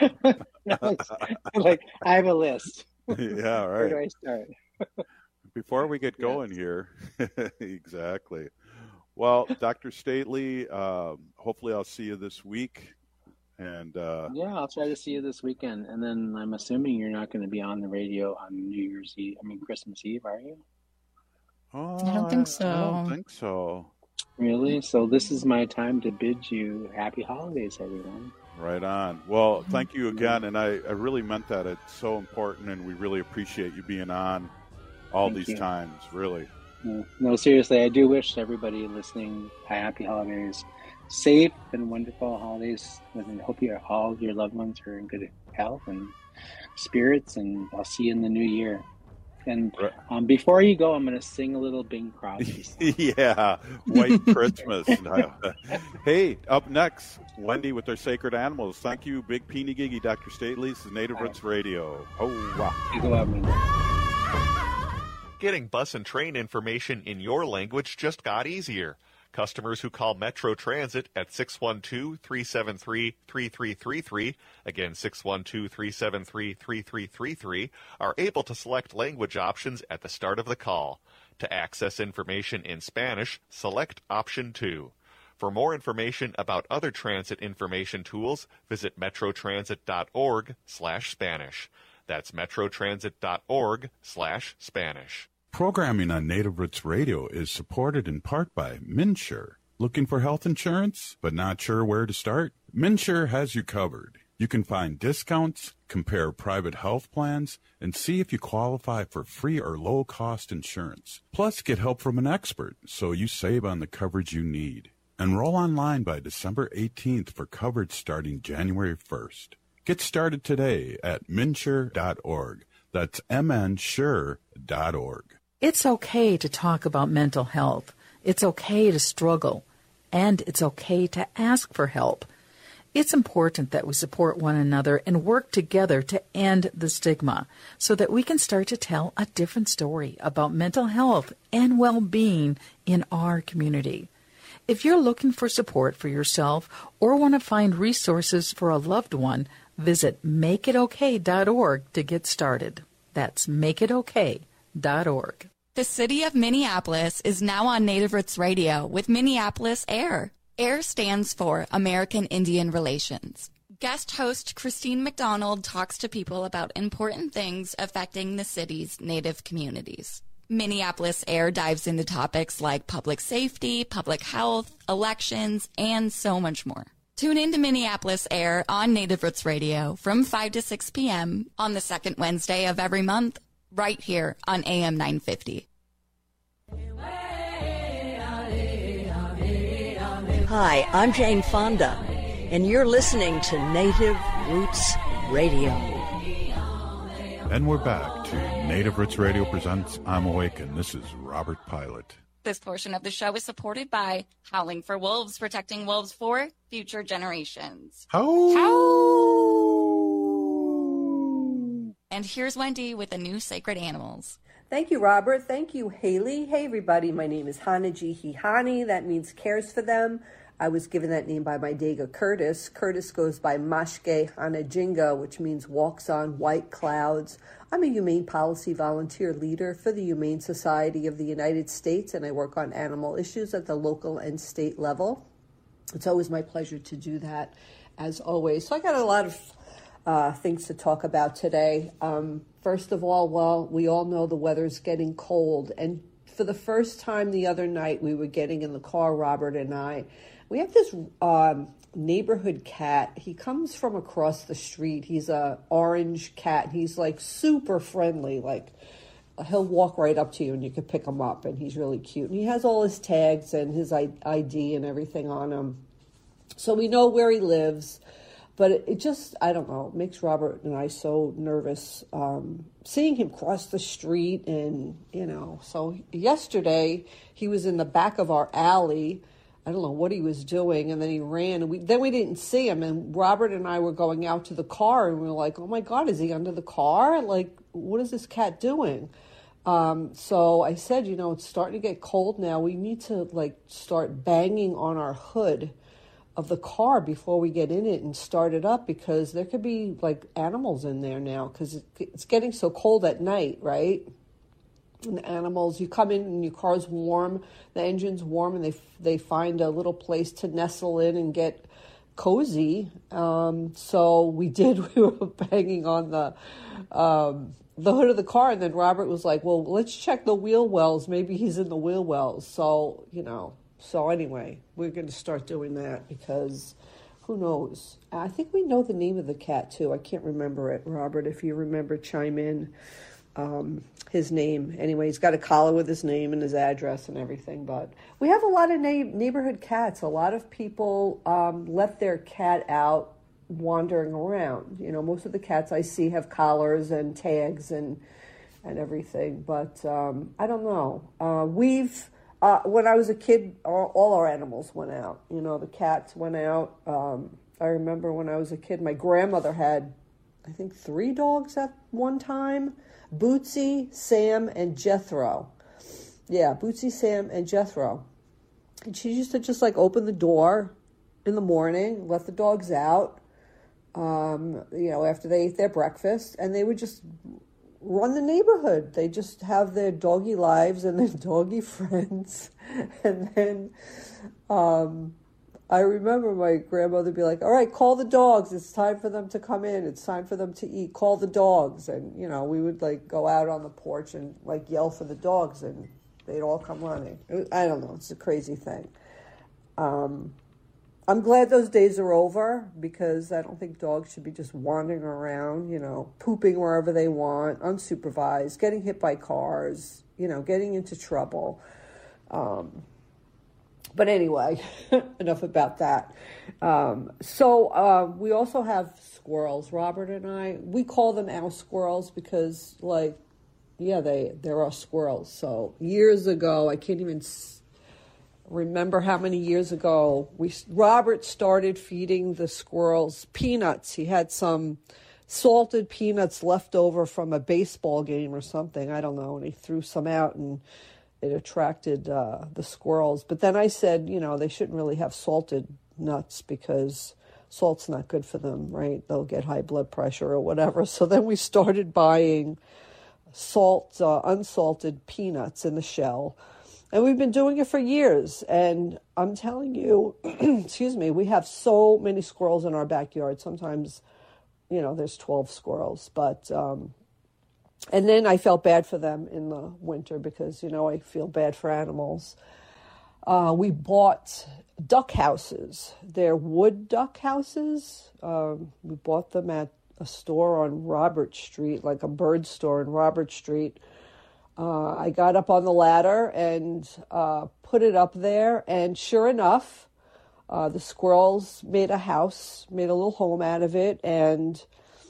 Like, I have a list. Yeah, Where do I right. start? Before we get going here, exactly. Well, Doctor Stately, um, hopefully I'll see you this week. And uh, Yeah, I'll try to see you this weekend. And then I'm assuming you're not going to be on the radio on New Year's Eve, I mean, Christmas Eve, are you? oh, I don't think so. I don't think so. Really? So this is my time to bid you happy holidays, everyone. Right on. Well, thank you again. And I, I really meant that. It's so important, and we really appreciate you being on all Thank these you. times, really. No, no, seriously, I do wish everybody listening a happy holidays, safe and wonderful holidays. And I hope you all your loved ones are in good health and spirits. And I'll see you in the new year. And um, before you go, I'm going to sing a little Bing Crosby. Yeah, White Christmas. Hey, up next, Wendy with their sacred animals. Thank you, Big Peeny Giggy, Doctor Stately. This is Native Roots Radio. Oh, wow. You go out, man. Getting bus and train information in your language just got easier. Customers who call Metro Transit at six one two, three seven three, three three three three, again six one two, three seven three, three three three three, are able to select language options at the start of the call. To access information in Spanish, select option two. For more information about other transit information tools, visit metrotransit.org slash Spanish. That's metrotransit.org slash Spanish. Programming on Native Roots Radio is supported in part by MNsure. Looking for health insurance, but not sure where to start? MNsure has you covered. You can find discounts, compare private health plans, and see if you qualify for free or low-cost insurance. Plus, get help from an expert so you save on the coverage you need. Enroll online by December eighteenth for coverage starting January first. Get started today at mnsure dot org. That's m n sure dot org. It's okay to talk about mental health. It's okay to struggle. And it's okay to ask for help. It's important that we support one another and work together to end the stigma so that we can start to tell a different story about mental health and well-being in our community. If you're looking for support for yourself or want to find resources for a loved one, Visit make it okay dot org to get started. That's make it okay dot org. The city of Minneapolis is now on Native Roots Radio with Minneapolis AIR. AIR stands for American Indian Relations. Guest host Christine McDonald talks to people about important things affecting the city's Native communities. Minneapolis AIR dives into topics like public safety, public health, elections, and so much more. Tune in to Minneapolis AIR on Native Roots Radio from five to six p.m. on the second Wednesday of every month, right here on A M nine fifty. Hi, I'm Jane Fonda, and you're listening to Native Roots Radio. And we're back to Native Roots Radio presents I'm Awake, and this is Robert Pilot. This portion of the show is supported by Howling for Wolves, protecting wolves for future generations. How? How? And here's Wendy with the new Sacred Animals. Thank you, Robert. Thank you, Haley. Hey, everybody. My name is Hanaji Hihani. That means cares for them. I was given that name by my Dega Curtis. Curtis goes by Mashke Hanajinga, which means walks on white clouds. I'm a humane policy volunteer leader for the Humane Society of the United States, and I work on animal issues at the local and state level. It's always my pleasure to do that, as always. So I got a lot of uh, things to talk about today. Um, first of all, well, we all know the weather's getting cold, and for the first time the other night, we were getting in the car, Robert and I. We have this um, neighborhood cat. He comes from across the street. He's a orange cat. He's like super friendly. Like he'll walk right up to you and you can pick him up, and he's really cute. And he has all his tags and his I D and everything on him. So we know where he lives, but it, it just, I don't know, makes Robert and I so nervous um, seeing him cross the street. And, you know, so yesterday he was in the back of our alley. I don't know what he was doing, and then he ran, and we, then we didn't see him, and Robert and I were going out to the car, and we were like, oh my God, is he under the car? Like, what is this cat doing? Um, so I said, you know, it's starting to get cold now. We need to, like, start banging on our hood of the car before we get in it and start it up, because there could be, like, animals in there now, because it, it's getting so cold at night, right? And the animals, you come in and your car's warm, the engine's warm, and they they find a little place to nestle in and get cozy. Um, so we did. We were banging on the um, the hood of the car, and then Robert was like, "Well, let's check the wheel wells. Maybe he's in the wheel wells." So you know. So anyway, we're going to start doing that because who knows? I think we know the name of the cat too. I can't remember it, Robert. If you remember, chime in. Um, his name. Anyway, he's got a collar with his name and his address and everything. But we have a lot of na- neighborhood cats. A lot of people um, let their cat out wandering around. You know, most of the cats I see have collars and tags and and everything. But um, I don't know. Uh, we've uh, when I was a kid, all, all our animals went out. You know, the cats went out. Um, I remember when I was a kid, my grandmother had, I think, three dogs at one time. Bootsy, Sam, and Jethro. Yeah, Bootsy, Sam, and Jethro. And she used to just like open the door in the morning, let the dogs out, um, you know, after they ate their breakfast, and they would just run the neighborhood. They just have their doggy lives and their doggy friends. And then um, I remember my grandmother would be like, all right, call the dogs. It's time for them to come in. It's time for them to eat. Call the dogs. And, you know, we would, like, go out on the porch and, like, yell for the dogs, and they'd all come running. I don't know. It's a crazy thing. Um, I'm glad those days are over, because I don't think dogs should be just wandering around, you know, pooping wherever they want, unsupervised, getting hit by cars, you know, getting into trouble. Um But anyway, enough about that. Um, so uh, we also have squirrels, Robert and I. We call them our squirrels because, like, yeah, they, they're our squirrels. So years ago, I can't even s- remember how many years ago, we Robert started feeding the squirrels peanuts. He had some salted peanuts left over from a baseball game or something. I don't know. And he threw some out, and it attracted uh, the squirrels. But then I said, you know, they shouldn't really have salted nuts because salt's not good for them, right? They'll get high blood pressure or whatever. So then we started buying salt, uh, unsalted peanuts in the shell. And we've been doing it for years. And I'm telling you, excuse me, we have so many squirrels in our backyard. Sometimes, you know, there's twelve squirrels. But, um, and then I felt bad for them in the winter because, you know, I feel bad for animals. Uh, we bought duck houses. They're wood duck houses. Um, we bought them at a store on Robert Street, like a bird store in Robert Street. Uh, I got up on the ladder and uh, put it up there, and sure enough, uh, the squirrels made a house, made a little home out of it, and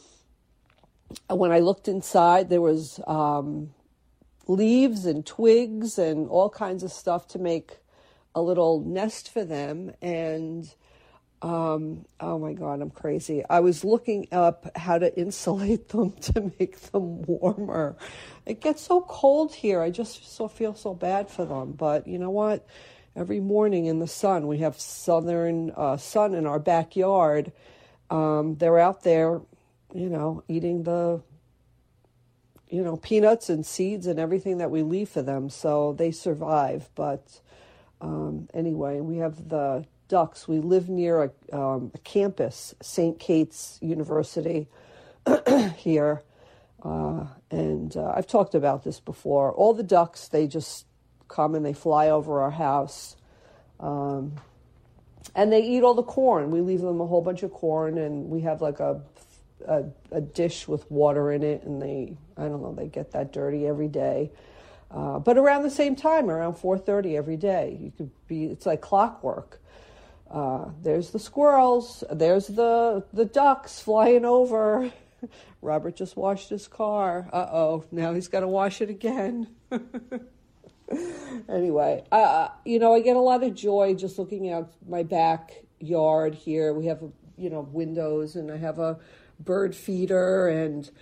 when I looked inside, there was um, leaves and twigs and all kinds of stuff to make a little nest for them. And um, oh my God, I'm crazy. I was looking up how to insulate them to make them warmer. It gets so cold here. I just so feel so bad for them. But you know what? Every morning in the sun, we have southern uh, sun in our backyard. Um, they're out there, you know, eating the, you know, peanuts and seeds and everything that we leave for them. So they survive. But um, anyway, we have the ducks. We live near a, um, a campus, Saint Kate's University here. Uh, and uh, I've talked about this before. All the ducks, they just come and they fly over our house. Um, and they eat all the corn. We leave them a whole bunch of corn, and we have like a, a, a dish with water in it, and they, I don't know, they get that dirty every day. Uh, but around the same time, around four thirty every day, you could be, it's like clockwork. Uh, there's the squirrels, there's the, the ducks flying over. Robert just washed his car. Uh-oh, now he's got to wash it again. Anyway, uh, you know, I get a lot of joy just looking out my backyard here. We have, you know, windows, and I have a bird feeder, and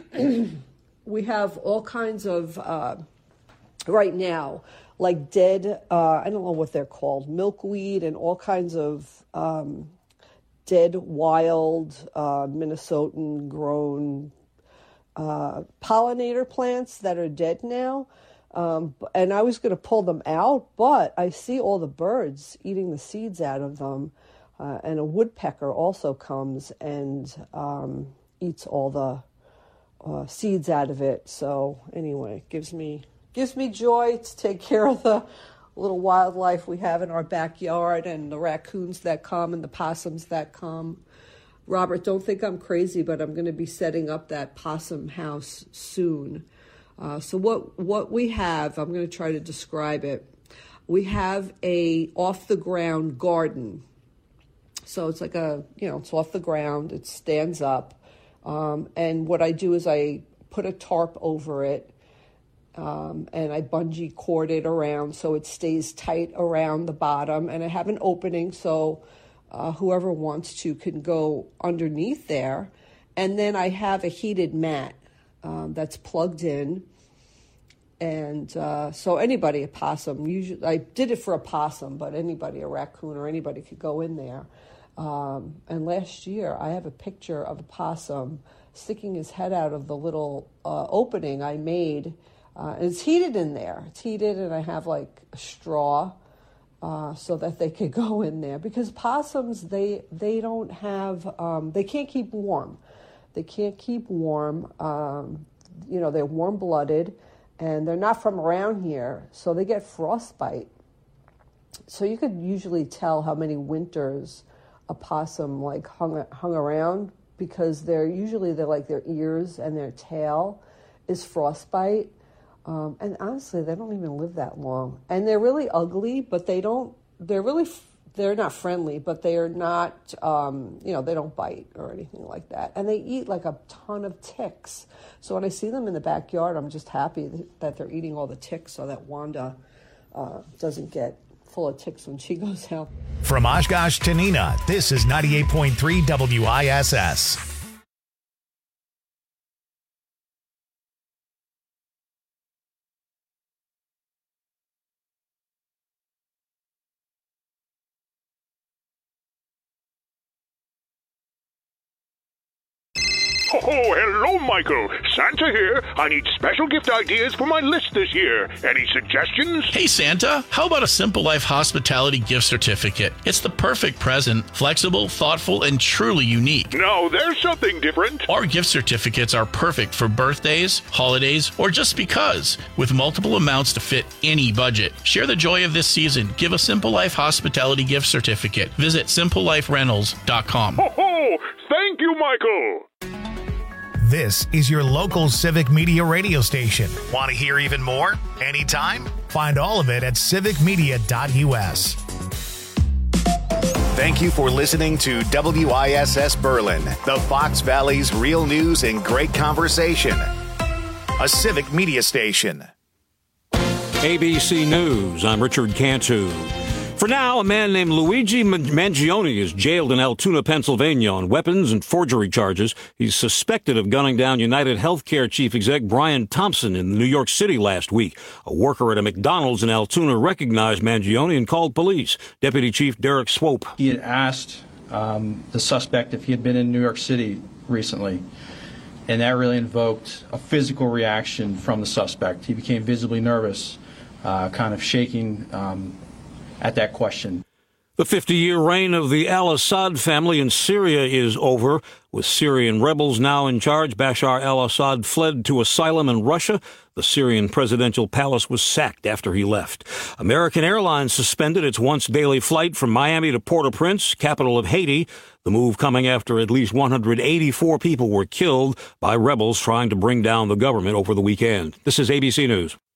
we have all kinds of, uh, right now, like dead, uh, I don't know what they're called, milkweed and all kinds of um, dead, wild, uh, Minnesotan grown uh, pollinator plants that are dead now. Um, and I was going to pull them out, but I see all the birds eating the seeds out of them. Uh, and a woodpecker also comes and um, eats all the uh, seeds out of it. So anyway, it gives me, gives me joy to take care of the little wildlife we have in our backyard, and the raccoons that come and the possums that come. Robert, don't think I'm crazy, but I'm going to be setting up that possum house soon. Uh, so what what we have, I'm going to try to describe it. We have a off-the-ground garden. So it's like a, you know, it's off the ground. It stands up. Um, and what I do is I put a tarp over it, um, and I bungee cord it around so it stays tight around the bottom. And I have an opening so uh, whoever wants to can go underneath there. And then I have a heated mat Um, that's plugged in, and uh, so anybody, a possum, usually I did it for a possum, but anybody, a raccoon or anybody could go in there. Um, and last year, I have a picture of a possum sticking his head out of the little uh, opening I made, uh, and it's heated in there. It's heated, and I have like a straw uh, so that they could go in there, because possums, they they don't have, um, they can't keep warm. They can't keep warm. Um, you know, they're warm-blooded, and they're not from around here, so they get frostbite. So you could usually tell how many winters a possum like hung hung around, because they're usually they're like their ears and their tail is frostbite. Um, and honestly, they don't even live that long, and they're really ugly. But they don't. They're really. They're not friendly, but they are not, um, you know, they don't bite or anything like that. And they eat like a ton of ticks. So when I see them in the backyard, I'm just happy that they're eating all the ticks so that Wanda uh, doesn't get full of ticks when she goes out. From Oshkosh to Neenah, this is ninety-eight point three W I S S. Oh, hello, Michael. Santa here. I need special gift ideas for my list this year. Any suggestions? Hey, Santa, how about a Simple Life Hospitality gift certificate? It's the perfect present, flexible, thoughtful, and truly unique. No, there's something different. Our gift certificates are perfect for birthdays, holidays, or just because, with multiple amounts to fit any budget. Share the joy of this season. Give a Simple Life Hospitality gift certificate. Visit simple life rentals dot com. Ho, ho! Thank you, Michael. This is your local Civic Media radio station. Want to hear even more? Anytime? Find all of it at civic media dot u s. Thank you for listening to W I S S Berlin, the Fox Valley's real news and great conversation. A Civic Media station. A B C News, I'm Richard Cantu. For now, a man named Luigi Mangione is jailed in Altoona, Pennsylvania on weapons and forgery charges. He's suspected of gunning down United Healthcare chief exec Brian Thompson in New York City last week. A worker at a McDonald's in Altoona recognized Mangione and called police. Deputy Chief Derek Swope. He had asked um, the suspect if he had been in New York City recently, and that really invoked a physical reaction from the suspect. He became visibly nervous, uh, kind of shaking um, at that question. The fifty-year reign of the al-Assad family in Syria is over. With Syrian rebels now in charge, Bashar al-Assad fled to asylum in Russia. The Syrian presidential palace was sacked after he left. American Airlines suspended its once-daily flight from Miami to Port-au-Prince, capital of Haiti. The move coming after at least one hundred eighty-four people were killed by rebels trying to bring down the government over the weekend. This is A B C News.